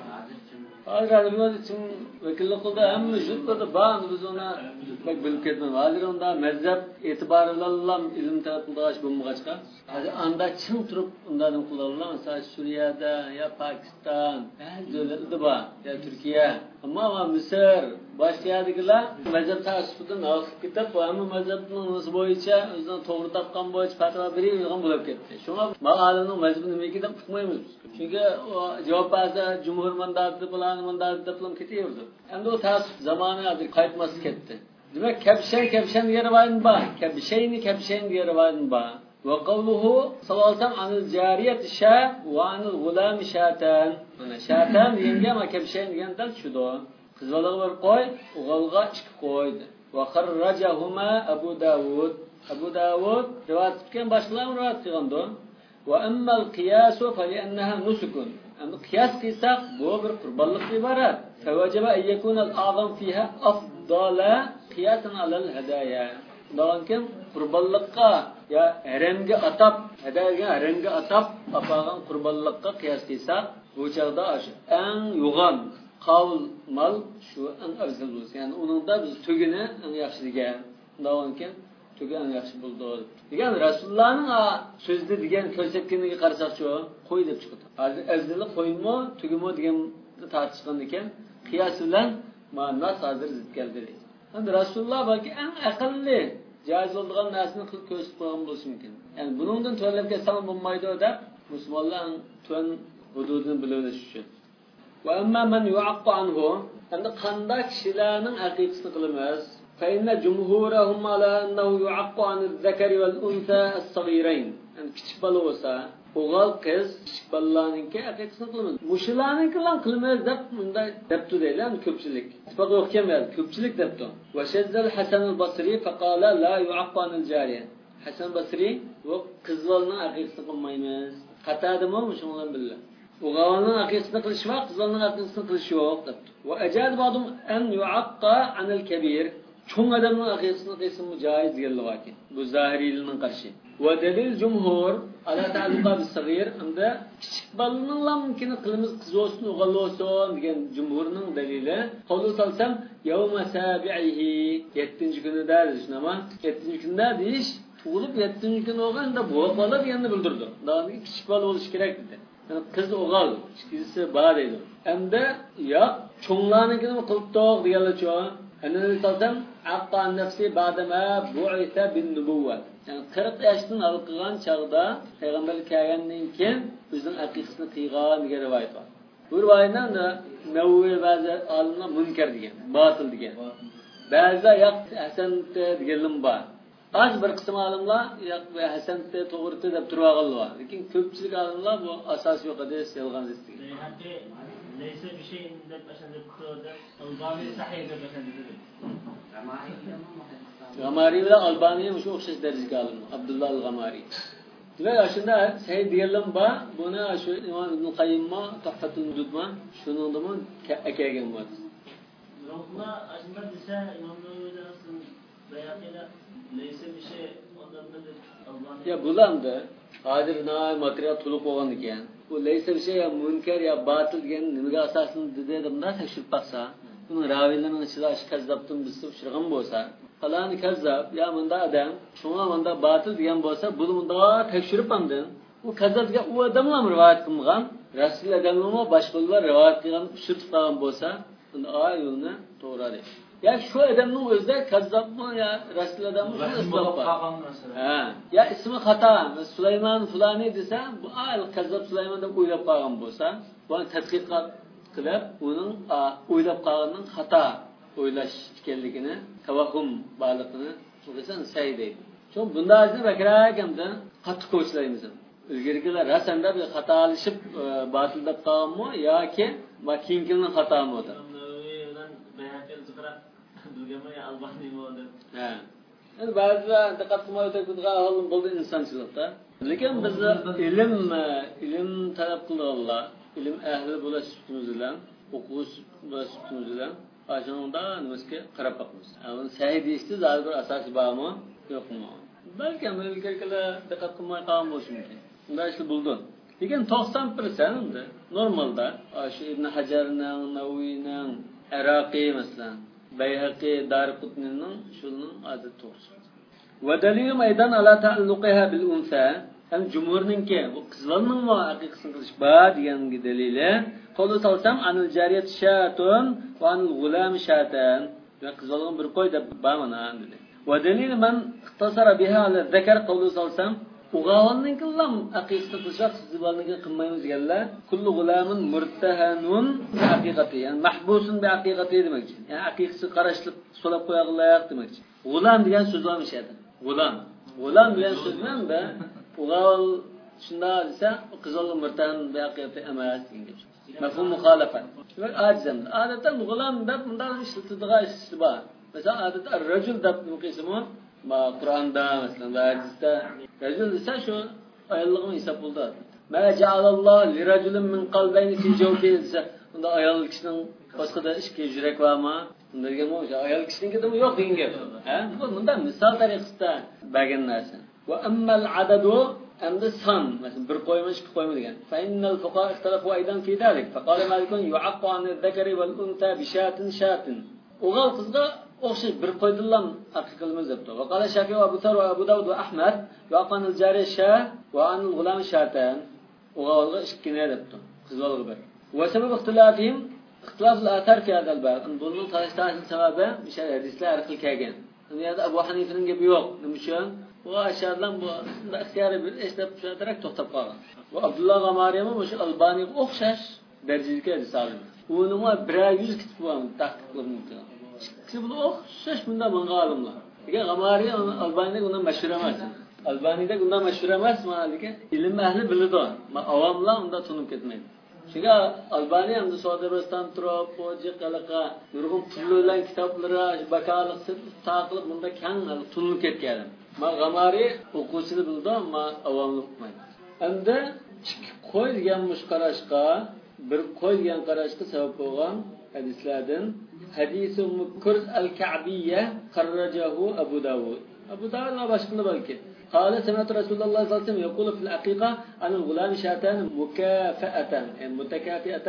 Hozir Hanefi mazhab uchun vakillik qildi, hamma shunday ba'zi biz uni bak bilib ketmaymiz. Hozir unda mazhab e'tibori bilan ilm talab qildish bo'lmag'achqa, hozir anda chin turib undan qiladilar. Mesela Suriyada ya Pokiston, davlatlarda bor, ya Turkiya, ammo Misr boshqa yerdagilar mazhab ta'ssubidan oqib ketib, hamma mazhabning o'zi bo'yicha o'zidan to'g'ri topgan bo'yicha fatvo beradigan bo'lib ketdi. Shunga ma'alimning mazhabi nimaga deb uqmaymiz. Chunki javob bersa jumhur mandati bilan deb ketaverdi. Endi o ta'ssub zamoni qaytmas ketdi. Demak, kapshan degan rivoyat bor. Kapshayn degan rivoyat bor. Ve qavluhu sallallahu aleyhi ve sellem anil cariyeti şa ve anil gulami şatan. Mana şatan deganga ama kapshayn degandan shudo. Qizaloq bir qo'y, o'g'ilga ikki qo'ydi. Ve kharrajahuma Abu Dawud rivoyat qilgan, boshqalar rivoyat qilgandi. Ve ammal qiyasu fa li'annaha nusukun. Endi qiyas qilsak bu bir qurbonlik iborat. Favajaba an yakuna al-a'zam fiha afdala qiyasan ala al-hadaya. Dağınken qurbonlikqa ya haramga atab, hadayaga haramga atab apagan qurbonlikqa qiyas qilsak, bu chaqda eng yo'g'on qavl mal shu eng afzal bo'lsa. Ya'ni uningda biz tugini eng yaxshi degan. Dağınken tugi eng yaxshi bo'ldi. Degan Rasulullohning so'zda degan ko'rsatganiga qarasak-chu, qo'y deb chiqdi. Hozir afzali qo'ymi, tugimi degan tartishgan ekan, qiyas bilan ma'nos hozir zid keldi. Endi Rasululloh balki eng aqlli joiz bo'lgan narsani qilib ko'rsatib qo'ygan bo'lishi mumkin. Ya'ni buningdan to'lab ketsam bo'lmaydi deb musulmonlar to'n hududini bilib uchun. Va amma man yu'aqqu anhu, endi qanday kishilarning aqiqasini qilamiz? Fa inna jumhurahum ala annahu yu'aqqu anil zakari wal unsa as-saghirayn. Endi kichik bola bo'lsa, o'g'il qiz kichik bolalarningki aqiqasini qilamiz. Mushularniki bilan qilmaymiz deb bunda debdi deylar ko'pchilik. Ittifoqqa o'xshamaydi. Ko'pchilik debdi. Va shazzal Hasan al-Basri faqala la yu'aqqan al-jariya. Hasan Basri bu qizlarning aqiqasini qilmaymiz. Qatadimi shundan billah. O'g'ilning aqiqasini qilish va qizlarning aqiqasini qilish yo'q debdi. Va ajad ba'dum an yu'aqqa an al-kabir. Çoğun adamın akıyasını kısmı caiz diyorlar ki. Bu zahiriliğinin karşı. Ve delil cumhur ala ta'alluqa bis sagir anda küçük balının la mümkün kılımız kız olsun oğul olsun diyen cumhurun delili. Kolu salsam yevme sabi'ihi 7. günü deriz ama 7. günde deyiş tuğulup 7. gün oğlan da bu bala diyenini bildirdi. Daha küçük bal oluş gerek dedi. Yani kız oğul, ikisi bağ dedi. Hem de ya çoğunlarınkini mi kılıptık diyorlar çoğun. Annabi sallam aqqa nafsi ba'dama bu'ita bin nubuwwa. Yani 40 yaşdan alqıgan çağda peygamberlik kelgandan keyin o'zining aqiqasini qilgan degan rivoyat bor. Bu rivoyatdan da Nawawi ba'zi olimlar munkar degan, batil degan. Ba'zi yo'q hasan deganlar bor. Az bir qism olimlar yo'q hasan to'g'ri deb turganlar. Lekin ko'pchilik olimlar bu asosiy yo'q deb yolg'on degan. ليس بشيء من أشد الكتب الباني صحيح بشأن ذلك. Gamari ile Albani'ye müşü okşaş derece alım. Abdullah al-Gamari. Ve aslında şey diyelim ba, buna şu İmam İbn Kayyim'a Tuhfatul Vücud'ma şunun da mı ekegen var. Lokma aslında dese İmam Nawawi'de nasıl beyakıyla leyse bir şey ondan da Albani. Ya bulandı. Hadir na materyal tuluk olan diken. Bu leyse bir şey ya münker ya batıl diyen nimaga asasını dedimda tekşirip baksa, bunun ravilerinin içinde aşk kazzaptın bilse şırgın bolsa, falani kazzap ya mında adam, şuna mında batıl diyen bolsa, bunu mında tekşirip andın. Bu kazzap diye o adamla mı rivayet kılmıgan? Rasul adamla mı başkalar rivayet kılgan, şırt falan bolsa, bunda a yoluna doğru değil. Ya şu adamın özde kazzap mı ya Rasul adamı şu ıslah var. Ya ismi hata. Süleyman fulani dese bu kazzap Süleyman'da uylab qalgan bolsa, bunu tadqiqat qilib, onun uylab qalganning hata o'ylash ekanligini, tavahhum borligini so'rasan say deydi. Çünkü bunda azmi bakrak hamda qattiq ko'chlaymiz. Ilgarigilar rasanda bir xatolashib batildab qolganmi yoki keyingining xatomi o'di? Yani bazılar dikkat kılmayı tekrar halım buldu insançılıkta. Lekin biz ilim talep kılıyorlar. İlim ehli bulaş sütümüzden, okuş bulaş sütümüzden. Aşağında nümeske karab bakmış. Yani sahih değişti zaten bir asası var mı? Yok mu? Belki ama ilgili dikkat kılmayı kalmış mümkün. Bunlar işte buldun. Lekin 90% normalde şu İbn Hacer'nin, Nawawi'nin, Iraqi mesela Beyhaqi, Darqutni'nin şunun adı doğrusu. Ve delilim aydan ala ta'alluqiha bil unsa. Yani cumhurninki bu qizlarning va aqiqasini qilish ba degan delili. Qolu salsam anil jariyat shatun va anil gulam shatan. Ya qizlarning bir qo'y deb ba mana dedi. Ve delil man ikhtasara biha ala zakar qolu salsam o'g'ilninki lam aqiqasini qilishaq sizlarniki qilmaymiz deganlar. Kullu gulamun murtahanun bi aqiqati. Yani mahbusun bi aqiqati demakchi. Yani aqiqasi qarashlik so'lab qo'yag'lar demakchi. Gulam degan so'z bo'lmishadi. Gulam degan so'z bilan da o'g'il shunda desa qizlar murtahan bi aqiqati emas degan. Mafhum muxalafa. Ve ajzam. Adatan gulam deb bundan ishlatiladigan ish bor. Mesela adat ar-rajul deb qismi Kur'an'da mesela hadiste racul ise şu ayallığın hesap oldu. Ma ja'alallahu li raculin min qalbayni fi jawfihi ise bunda ayallı kişinin başka da işki yürek var mı? Bunda degan o ayallı kişinin de yok degan gap. Ha? Bu bunda misal tariqasida bergan narsa. Wa ammal adadu amda san mesela bir qo'yma ikki qo'yma degan. Fa innal fuqaha ikhtalafu aydan fi dalik. Fa qala malikun yu'aqqu an adh-dhakari wal untha bi shatin. O'g'il qizga o'xshash bir qo'ydilar haqiqilimiz debdi. Va qala Shafiy va Abu Tar va Abu Dawud va Ahmad va qanil jariy sha va anil g'ulam shatan. O'g'ilga ikkina debdi. Qizlarga bir. Va sabab ixtilafihim ixtilof al-athar fi hadal bab. Bunning tarixdagi sababi mishal hadislar orqali kelgan. Dunyoda Abu Hanifaning gapi yo'q. Nima uchun? Va ashardan bu ixtiyoriy bir eslab tushuntirib to'xtab qolgan. Va Abdullah G'amariy ham o'sha Albaniga o'xshash darajaga risola. U nima 100 kitib bor tahqiq qilinmoqda. Şimdi bunu o'xshash bunda menga olimlar. Degan G'amariy Albaniyaga undan mashhur emas. Albaniyda bundan mashhur emas, malika ilm ahli biladi. Avomlar unda tunib ketmaydi. Shunga Albaniya hamda Saudiya Arabiston turib, poji qalaqa, nurg'un pullar kitoblari, bakaliq taqilib bunda kang tunib ketgan. Ma G'amari o'quvchini bildi, ma avomni o'qimaydi. Endi qo'y degan mushqarashqa, bir qo'y degan qarashga sabab bo'lgan hadislardan hadisi Kurz al-Ka'biyya qarrajahu Abu Dawud. Abu Dawud va boshqalar balki. قال سمعت رسول الله صلى الله عليه وسلم يقول في العقيقة عن الغلام شاتان مكافأة متكافئة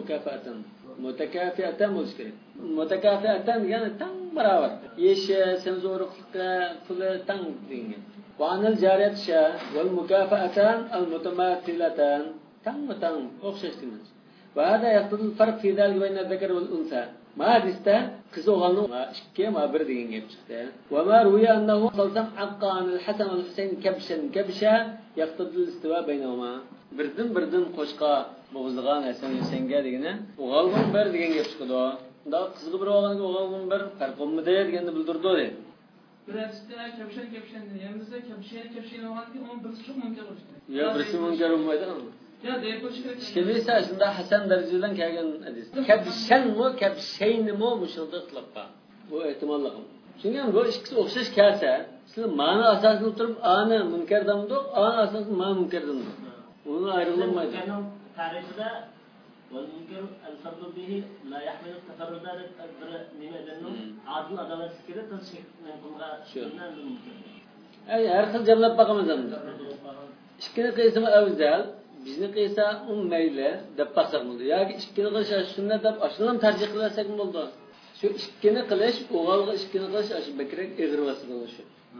مكافئة مشكلة متكافئة يعني تم برابر يش سنزورك كل تم دينه وعن الجارية شاء والمكافأتان المتماثلتان تم أخششتنا وهذا يقتضي الفرق في ذلك بين الذكر والأنثى ما hadisda qiz o'g'ilni ikki ma bir degan gap chiqdi. Va ma ruya annahu sallam aqqan al-Hasan al-Husayn kabsha yaqtadi al-istiwa baynahuma. Birdan qo'shqa bo'g'izlagan Hasan Husaynga degani o'g'ilni bir degan gap chiqdi. Unda qizga bir o'g'ilga o'g'ilni bir farq bo'lmaydi deganni bildirdi dedi. Bir hadisda kabshan yemizda kabshan olganki onun birisi çok munkar bo'ldi. Ya birisi munkar bo'lmaydi. Ya deyip çıkıyor. Kimisi aslında Hasan dereceden kelgan hadis. Kabshaynmi mushunda qilyapti. Bu ehtimollar. Chunki bu ikkisi o'xshash kelsa, siz ma'no asosida o'tirib, ana munkardamdi, ana asosida ma munkardamdi. Uni ayrilmaydi. Tarixda والمنكر الفرد به لا يحمل التفرد nima ekanini adil adolat fikri tasdiq qilgan mumkin. Har xil jamlab boqamiz endi. Ikkini qismi afzal bizni qilsa mayli deb baqsaq bo'ldi yoki ikkini qilish shunday deb ashundan tarjih qilsak bo'ldi. Shu ikkini qilish o'g'ilga ikkini qilish shu bakrak eg'irvasi bo'lishi.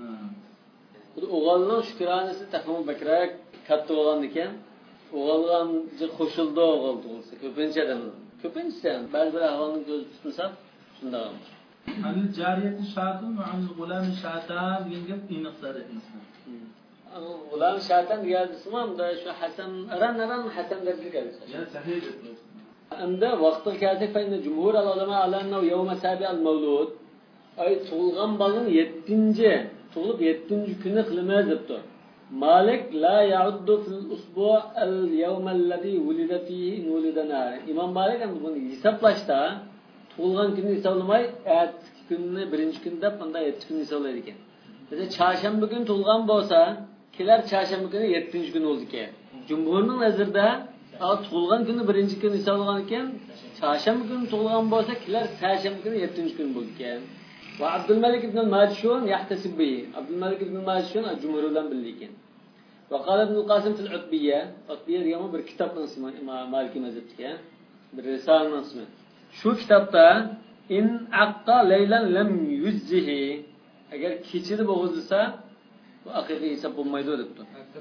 Bu o'g'ilning shukronasi taqdim bakrak katta bo'lgan ekan, o'g'ilga qo'shildi o'g'il tug'ilsa ko'pinchadan. Ko'pincha ba'zi bir ahvolni ko'z tutsa shunday. Hani cariyeti şartın ve hani gulam şartan yengep iniqsar etmişsin. Ulan şartan geldi tamam da şu Hasan aran Hasan dedi geldi. Ya sahih. Anda vaqti keldi fayne cumhur ulama alanna yawm sabi al mavlud. Ay tug'ilgan balın 7-ci, tug'ilib 7-ci kuni qilmaz debdi. Malik la ya'uddu fil usbu' al yawm alladhi wulida fihi wulidana. İmam Malik ham buni hisoblashda tug'ilgan kunni hisoblamay, ertasi kunni birinchi kun deb bunda 7 kun hisoblaydi ekan. Mesela çarşamba günü tug'ilgan bo'lsa, kelar çarşamba günü 7-ci gün oldu ki. Cumhurning nazarida tug'ilgan kuni birinchi kun hisoblangan ekan, çarşamba günü tug'ilgan bo'lsa, kelar çarşamba günü 7-ci gün bo'ldi ekan. Va Abdulmalik ibn al-Majshun yahtasib bihi. Abdulmalik ibn al-Majshun cumhur bilan bildi ekan. Va qala ibn al-Qasim fil Utbiyya degan bir kitobning ismi Maliki mazhabga, bir risola ismi. Shu kitobda in aqqa laylan lam yuzzihi agar kechida bo'g'izlasa bu haqiqiy hisob bo'lmaydi debdi.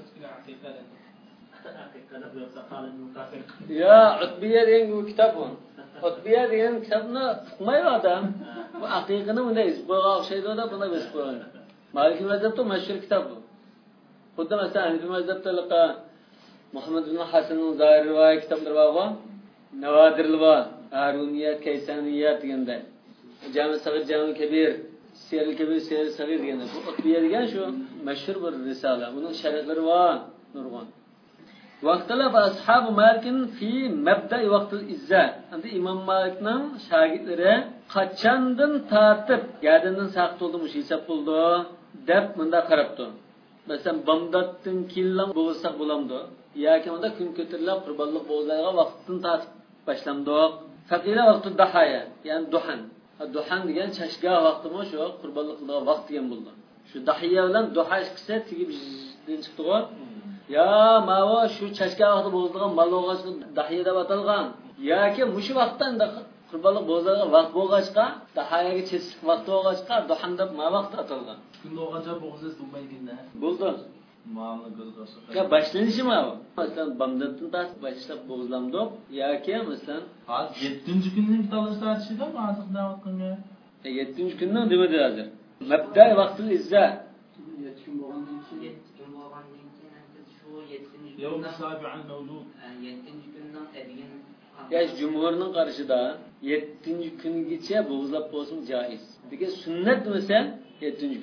Ya Utbiyya degan bu kitob bu. Utbiyya degan kitobni o'qimaydi odam. Bu haqiqini bunday isboga o'xshaydi da buni biz qo'ygan. Maliki mazhabda mashhur kitob bu. Xuddi masalan Hanafi mazhabda Muhammad ibn Hasanning Zohir rivoyat kitoblari bor. Navadirlar bor. Haruniyat, Kaysaniyat deganda. Jami Sag'ir, Jami Kabir, Siyar Kabir, Siyar Sag'ir deganda. Bu Utbiyya degan shu mashhur bir risola. Uning sharatlari bor, nurg'on. Vaqtlar ashab Malikning fi mabda'i vaqtil izza. Endi Imom Malikning shogirdlari qachondan tartib yadindan saqt bo'ldi, mush hisob bo'ldi deb bunda qarabdi. Masalan, Bamdoddan keyin bo'lsak bo'lamdi. Yoki unda kun ko'tarilib qurbonlik bo'lganlarga vaqtdan tartib boshlamdi. Faqila vaqti dahaya, ya'ni duhan. Duhan degan chashga vaqtimi shu qurbonlik qilgan vaqt degan bo'ldi. Shu dahiya bilan duha qilsa tegib din chiqdi-ku. Ya mavo shu chashga vaqti bo'ladigan malog'achni dahiya deb atalgan. Yoki mush vaqtdan qurbonlik bo'lgan vaqt bo'lg'achqa, dahayaga cheslik vaqt bo'lg'achqa duhan deb ma vaqt atalgan. Kun bo'lgancha bo'g'izsiz bo'lmaydi. Bo'ldi. Muammo ko'zg'asi. Ya boshlanishi ma bu. Masalan, Bamdoddan tartib boshlab bo'g'izlamdi yoki masalan, 7-ci kunning tanlashda aytishida hozir da'vat qilgan. 7-ci kundan demadi hozir. Mabda vaqtil izza. 7 kun bo'lgandan keyin shu 7-ci Yawm sabi'an mavlud. 7-ci kundan degan Ya cumhurning qarashida 7-ci kungacha bo'g'izlab bo'lsin joiz. Degan sunnat bo'lsa 7-ci kun.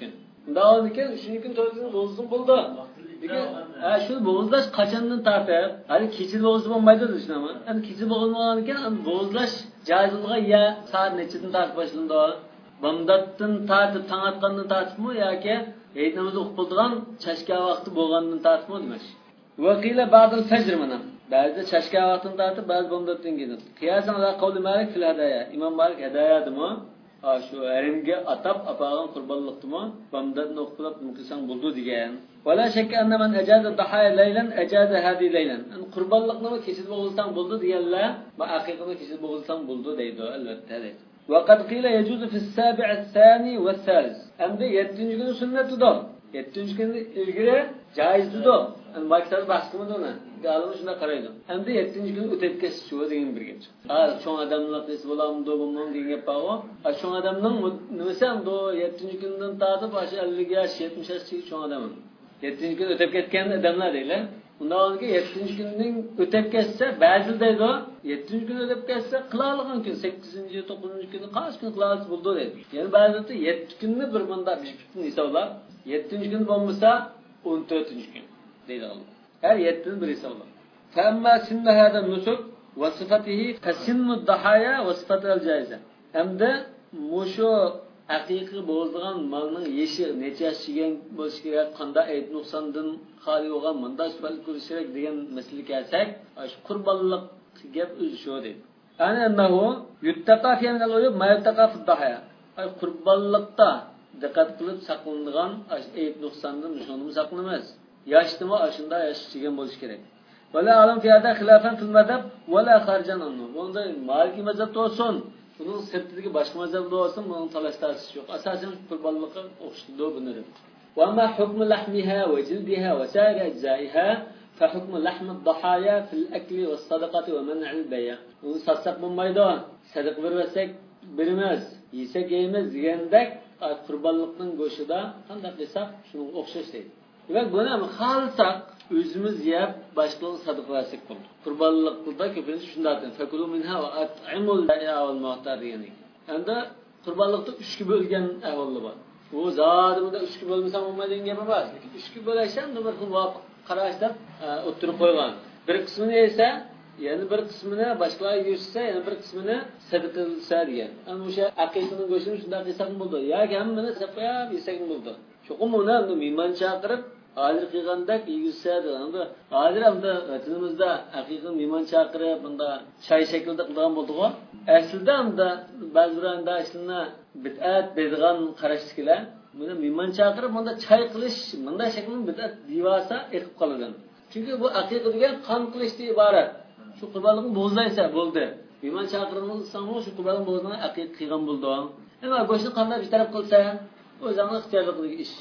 Bundan ekan 3-chi kun 4-chi kun bo'g'izim bo'ldi. Lekin shu bo'g'izlash qachondan tartib? Hali kechida bo'g'iz bo'lmaydi deyishnaman. Endi kechida bo'g'izmagan ekan, bo'g'izlash joizlig'iga ya soat nechidan tartib boshlandi? Bomdatdan tartib, tong atgandan tartibmi yoki hayit namozi o'qib bo'lgan chashka vaqti bo'lgandan tartibmi demak. Vaqila ba'dal fajr mana. Ba'zi chashka vaqtidan tartib, ba'zi bomdatdan keyin. Qiyasan ala qavli Malik fil hadaya. Imom Malik hadayadimi? Shu harimga atab apagan qurbonliqdimi? Bomdatni o'qib qilsang bo'ldi degan. Wala shakka anna man ajada dahaya laylan ajada hadi laylan. Qurbonliqni kechida bo'g'ilsang bo'ldi deganlar, va aqiqani kechida bo'g'ilsang bo'ldi deydi, albatta deydi. وقد قيل يجوز في السابع الثاني والثالث. Endi 7-chi kun sunnatidir. 7-chi kun ilgari joizdir. Endi maktab bahs qilmadi uni. Galim shuna qaraydi. Endi 7-chi kun o'tib ketish shu degan bir gap. Cho'ng odamlar qilsa bo'lamdi, bo'lmaydi degan gap bor. Cho'ng odamning nimasi ham 7-chi kundan tortib 50 yosh, 70 yoshga cho'ng odam. 7-chi kun o'tib ketgan odamlar deylar. Undan keyin 7-chi kunning o'tib ketsa, ba'zi deydi, 7-chi kun o'tib ketsa, qilarligan kun 8-chi, 9-chi kunni qaysi kun qilasiz bo'ldi deydi. Ya'ni ba'zida 7 kunni bir bunda bishbitni hisoblab, 7-chi kun bo'lmasa 14-chi kun deydi Allah. Her 7'nin bir hisoblab. Famma sinna hada nusuk va sifatihi fasinnu dahaya va sifatul jaiza. Hamda mushu haqiqiy bo'lgan malning yeshi necha yosh yegan bo'lishi kerak, qanday ayb nuqsondan xoli bo'lgan, bunday sifat ko'rish kerak degan masalaga kelsak, shu qurbonlik gap o'zi shu deydi. Ana annahu yuttaqa fi min al-uyub ma yuttaqa fi dahaya. Qurbonlikda diqqat qilib saqlanadigan ayb nuqsondan shuni saqlanamiz. Yaştımı aşında yaşayacağım bo'lish kerak. Wala alam fi hada xilafan fil madhab wala xarjan anhu. Bunda Maliki mazhabda olsun, bunun sirtidagi boshqa mazhabda olsun, bunun talashtarsiz yo'q. Asosan qurbonlikqa o'xshaydi buni. Wa ma hukmu lahmiha wa jildiha wa sa'ir ajza'iha fa hukmu lahm ad-dahaya fil akli was sadaqati wa man' al-bay'. Uni satsaq bo'lmaydi. Sadaqa bersak beramiz, yesak yeymiz degandek qurbonlikning go'shida qanday qilsak shunga o'xshash deydi. Demek buni xalsaq o'zimiz yeb boshqalarga sadaqa bersak bo'ladi. Qurbonlikda ko'pincha shunday deydi. Fakulu minha va at'imul da'a wal muhtar degan ekan. Endi qurbonlikda 3 ga bo'lgan ahvollar bor. Bu zotida 3 ga bo'lmasa bo'lmaydigan gap emas. 3 ga bo'lashdan bir xil qarashdan o'tirib qo'ygan. Bir qismini esa, yana bir qismini boshqalarga yursa, yana bir qismini sadaqa qilsa degan. Ana o'sha aqiqaning go'shini shunday qilsak bo'ldi. Yoki hammani safab yesak bo'ldi. Cho'qim uni mehmon chaqirib hozir qilgandak yigizsadi. Endi hozir hamda vatanimizda haqiqiy mehmon chaqirib bunda choy shaklida qilgan bo'ldi-ku. Aslida hamda ba'zilarida aslida bid'at deydigan qarashchilar buni mehmon chaqirib bunda choy qilish bunda shaklning bid'at divasa eqib qoladi. Chunki bu haqiqiy degan qon qilishdan iborat. Shu qurbonlikni bo'zlaysa bo'ldi. Mehmon chaqirmoqsanmi shu qurbanlik bo'zini haqiqiy qilgan bo'ldi. Endi go'shtni qanday bir taraf qilsa o'zingni ixtiyorlik ish.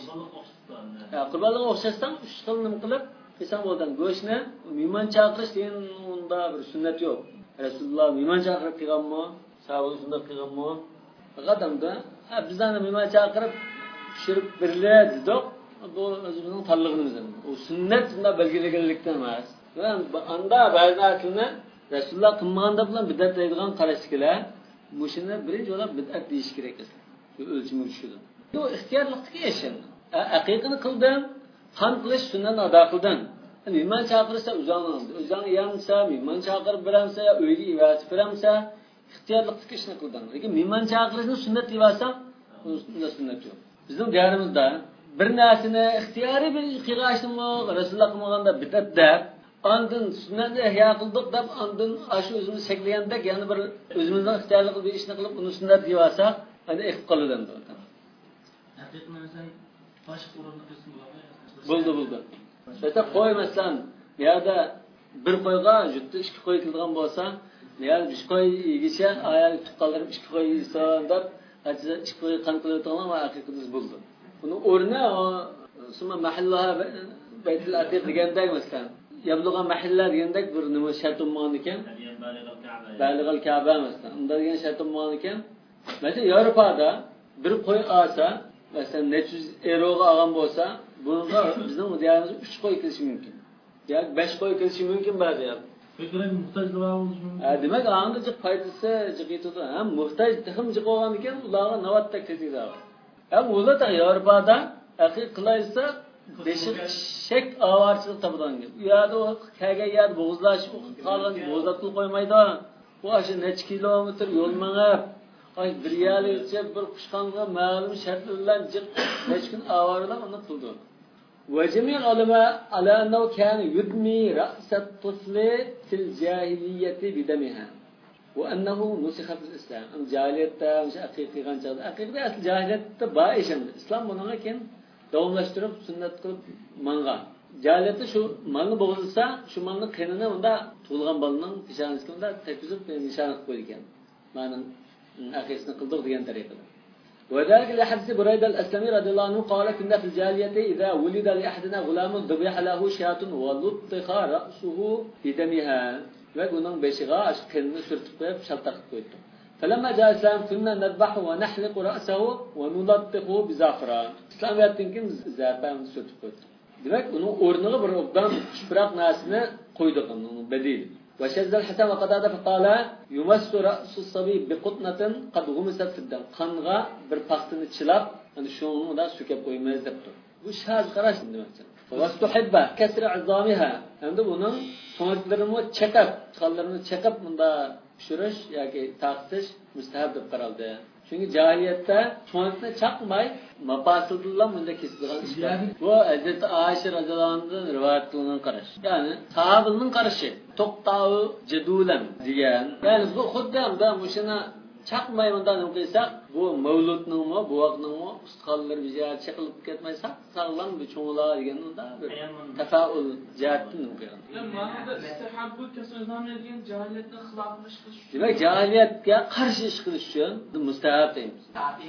Qurbonlikqa o'xshashdan 3 xil nima qilib qilsam bo'ldi. Go'shtni mehmon chaqirish degan unda bir sunnat yo'q. Rasululloh mehmon chaqirib qilganmi? Sahoba shunday qilganmi? Qadamda bizlarni mehmon chaqirib pishirib beriladi dedik. Bu o'zimizning tanlig'imiz. U sunnat bunda belgilanganlikdan emas. Anda ba'zi narsalarni Rasululloh qilmaganda bilan bid'at deydigan qarashchilar bu shuni birinchi o'ylab bid'at deyish kerak ekan. Shu o'lchimi tushdi. Bu ixtiyorlikka yashin. Haqiqatni qildim, qon qilish sunnatni ado qildim. Mehmon chaqirsa o'zing yamsa, mehmon chaqirib beramsa, uyga evasi beramsa, ixtiyorlikka ishni qildim. Lekin mehmon chaqirishni sunnat deyapsa, unda sunnat yo'q. Bizning diyorimizda bir narsani ixtiyoriy bir qilishni Rasululloh qilmaganda bid'at deb Andın sünnetni ihya qildik deb andın aşı o'zimiz shaklagandek yana bir o'zimizning ixtiyorli qilib ishni qilib uni sunnat deyasa, endi iqib qoladi. Haqiqatan masalan boshqa o'rinda qilsin bo'ldi. Mesela qo'y masalan, bu yerda bir qo'yga juda 2 qo'y qilgan bo'lsa, yani 3 qo'y yegicha ayol tutib qoldirib 2 qo'y yesan deb, hajda 2 qo'y qan qilib turgan va haqiqatimiz bo'ldi. Uni o'rni summa mahallaha baytul atiq degandek masalan Yabluğa mahalla degandek bir nima shart bo'lgan ekan. Baligal Ka'ba masalan. Unda degan shart bo'lgan ekan. Masalan, Yevropada bir qo'y olsa, masalan, 400 euroga olgan bo'lsa, bunga bizning mudiyamiz 3 qo'y kelishi mumkin. Yoki 5 qo'y kelishi mumkin ba'zi yer. Fikrim muhtojlar bo'lishi mumkin. Demak, anda jiq foydasi jiqitadi. Ham muhtoj ham jiq bo'lgan ekan, ularga navbatda ketadi. Ham ular Yevropada aqiq qilaysa beşik şek avarçılık tabidan gel. Ya da o kege yer boğuzlaşıp kalın boğuzlatılıp koymaydı. Bu aşı neç kilometre yol manıp ay bir yali içe bir kuşkanlığa malum şartlarla cık neç gün avarlar onu kıldı. Ve cemil ulema ala ennehu kâne yudmi ra'set tıfli fil cahiliyeti bidemiha. Ve ennehu nusikha fil İslam. Cahiliyette aqiqi gançadı. Aqiqi asıl cahiliyette bağışandı. İslam bununla kim? Davamlaştırıp sünnet kılıp mangan. Cahiliyette şu malını boğulsa şu malının kınını onda tuğulgan balının nişanlıskında tepkizip nişanlık koyurken. Manın akisini kıldık diyen tarikada. وذلك لحديث بريدة الأسلمي رضي الله عنه قال كنا في الجاهلية إذا ولد لأحدنا غلام ذبح له شاة ولطخ رأسه بدمها وقلنا بشغاء كنا سرتقه بشلطقه كويته فلما جاء الإسلام كنا نذبح ونحلق رأسه ونلطخه بزعفران İslam yaptığın kim zaten sürtüp koydu. Demek onun ornunu bir obdan çıprak nasını koyduk onun bedeli. وشذ الحسن وقتادة فقال يمس رأس الصبي بقطنة قد غمست في الدم. Kanğa bir paxtını çılap hani şunu da söküp koymayız depti. Bu şaz qaraş demekdir. وَاسْتُحِبَّ كَسْرَ عِظَامِهَا. Hem de bunun sonuçlarını çekip bunda pişiriş yoki taqtish mustahab deb qaraldi. Çünkü cahiliyette sonuçlarını çakmay mapasıldılar bunda kesilgan işler. Bu Hazreti Ayşe radhiyallahu anh'ın rivayet kılınan qaraş. Yani sahabenin qaraşı. Toqtağı cedulen diyen. Yani bu xuddi da muşuna çakmay bundan qilsak bu mavludning mo buvaqning mo ustaxonlar bizga chaqilib ketmaysa sağlam bir cho'nglar deganda bir tafaul jihatdan qo'ygan. Ma'noda istihabbu kasozamni degan cahiliyatni xilofini ish qilish. Demak, jahiliyatga qarshi ish qilish uchun mustahab deymiz.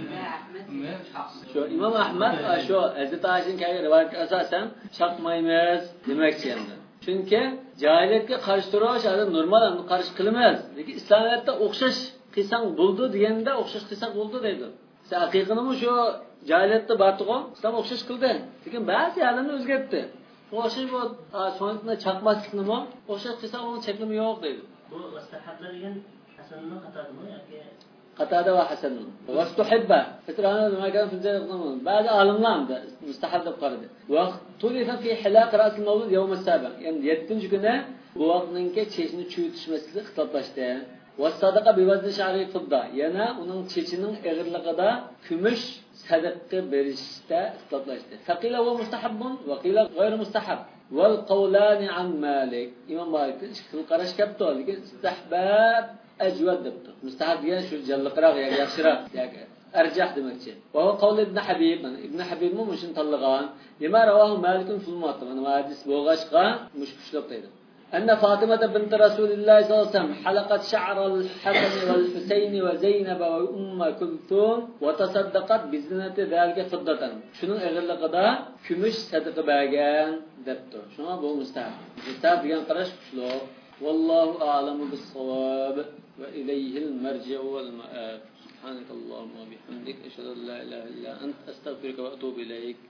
Shu Imom Ahmad shu Hazrat Ayshaning rivoyatiga asosan chaqmaymiz demoqchi endi. Chunki jahiliyatga qarshi turish normal qarshi qilmaymiz. Lekin islomiyatda o'xshash qilsang bo'ldi deganda o'xshash qilsak bo'ldi deydi. Siz haqiqatni shu jahiliyatda bordiqo, islom o'xshash qildi. Lekin ba'zi yerlarni o'zgartdi. O'xshash bu so'nitni chaqmasliknimi o'xshash qilsak uni cheklimi yo'q deydi. Bu mustahablar degan hasanni qatadimi yoki qatada va hasan. Vastuhibba. Fitrana nima ekan filjarqnimi? Ba'zi olimlar mustahab deb qaradi. Va tulifa fi hilaq ra's al-mawlud yawm as-sabi. Ya'ni 7-kuni bu vaqtninki chechini chuyutishmaslik xitoblashdi. Vasadaqa bivazni sha'ri fidda. Yana uning chechining eg'irligida kumush sadaqa berishda ixtiloflashdi. Faqila va mustahabbun va qila g'ayr mustahab. Wal qawlani an Malik. Imom Malik ikki qarash kapti, lekin istihbab ajwad debdi. Mustahab degan shu jalliqroq yoki yaxshiroq yoki arjah demakchi. Va qawl ibn Habib, ibn Habib mu shuni tanlagan. Nima rawahu Malik fil Muwatta. Mana hadis bo'g'ashqa mushkushloq deydi. أن فاطمة بنت رسول الله صلى الله عليه وسلم حلقت شعر الحسن والحسين وزينب وأم كلثوم وتصدقت بزينة ذلك فضة. شنو أغلقدا كمش صدق باغان دبتو. شنو بو مستحب. مستحب بيان قرش شلو. والله أعلم بالصواب وإليه المرجع والمآب. سبحانك اللهم وبحمدك أشهد أن لا إله إلا أنت أستغفرك وأتوب إليك.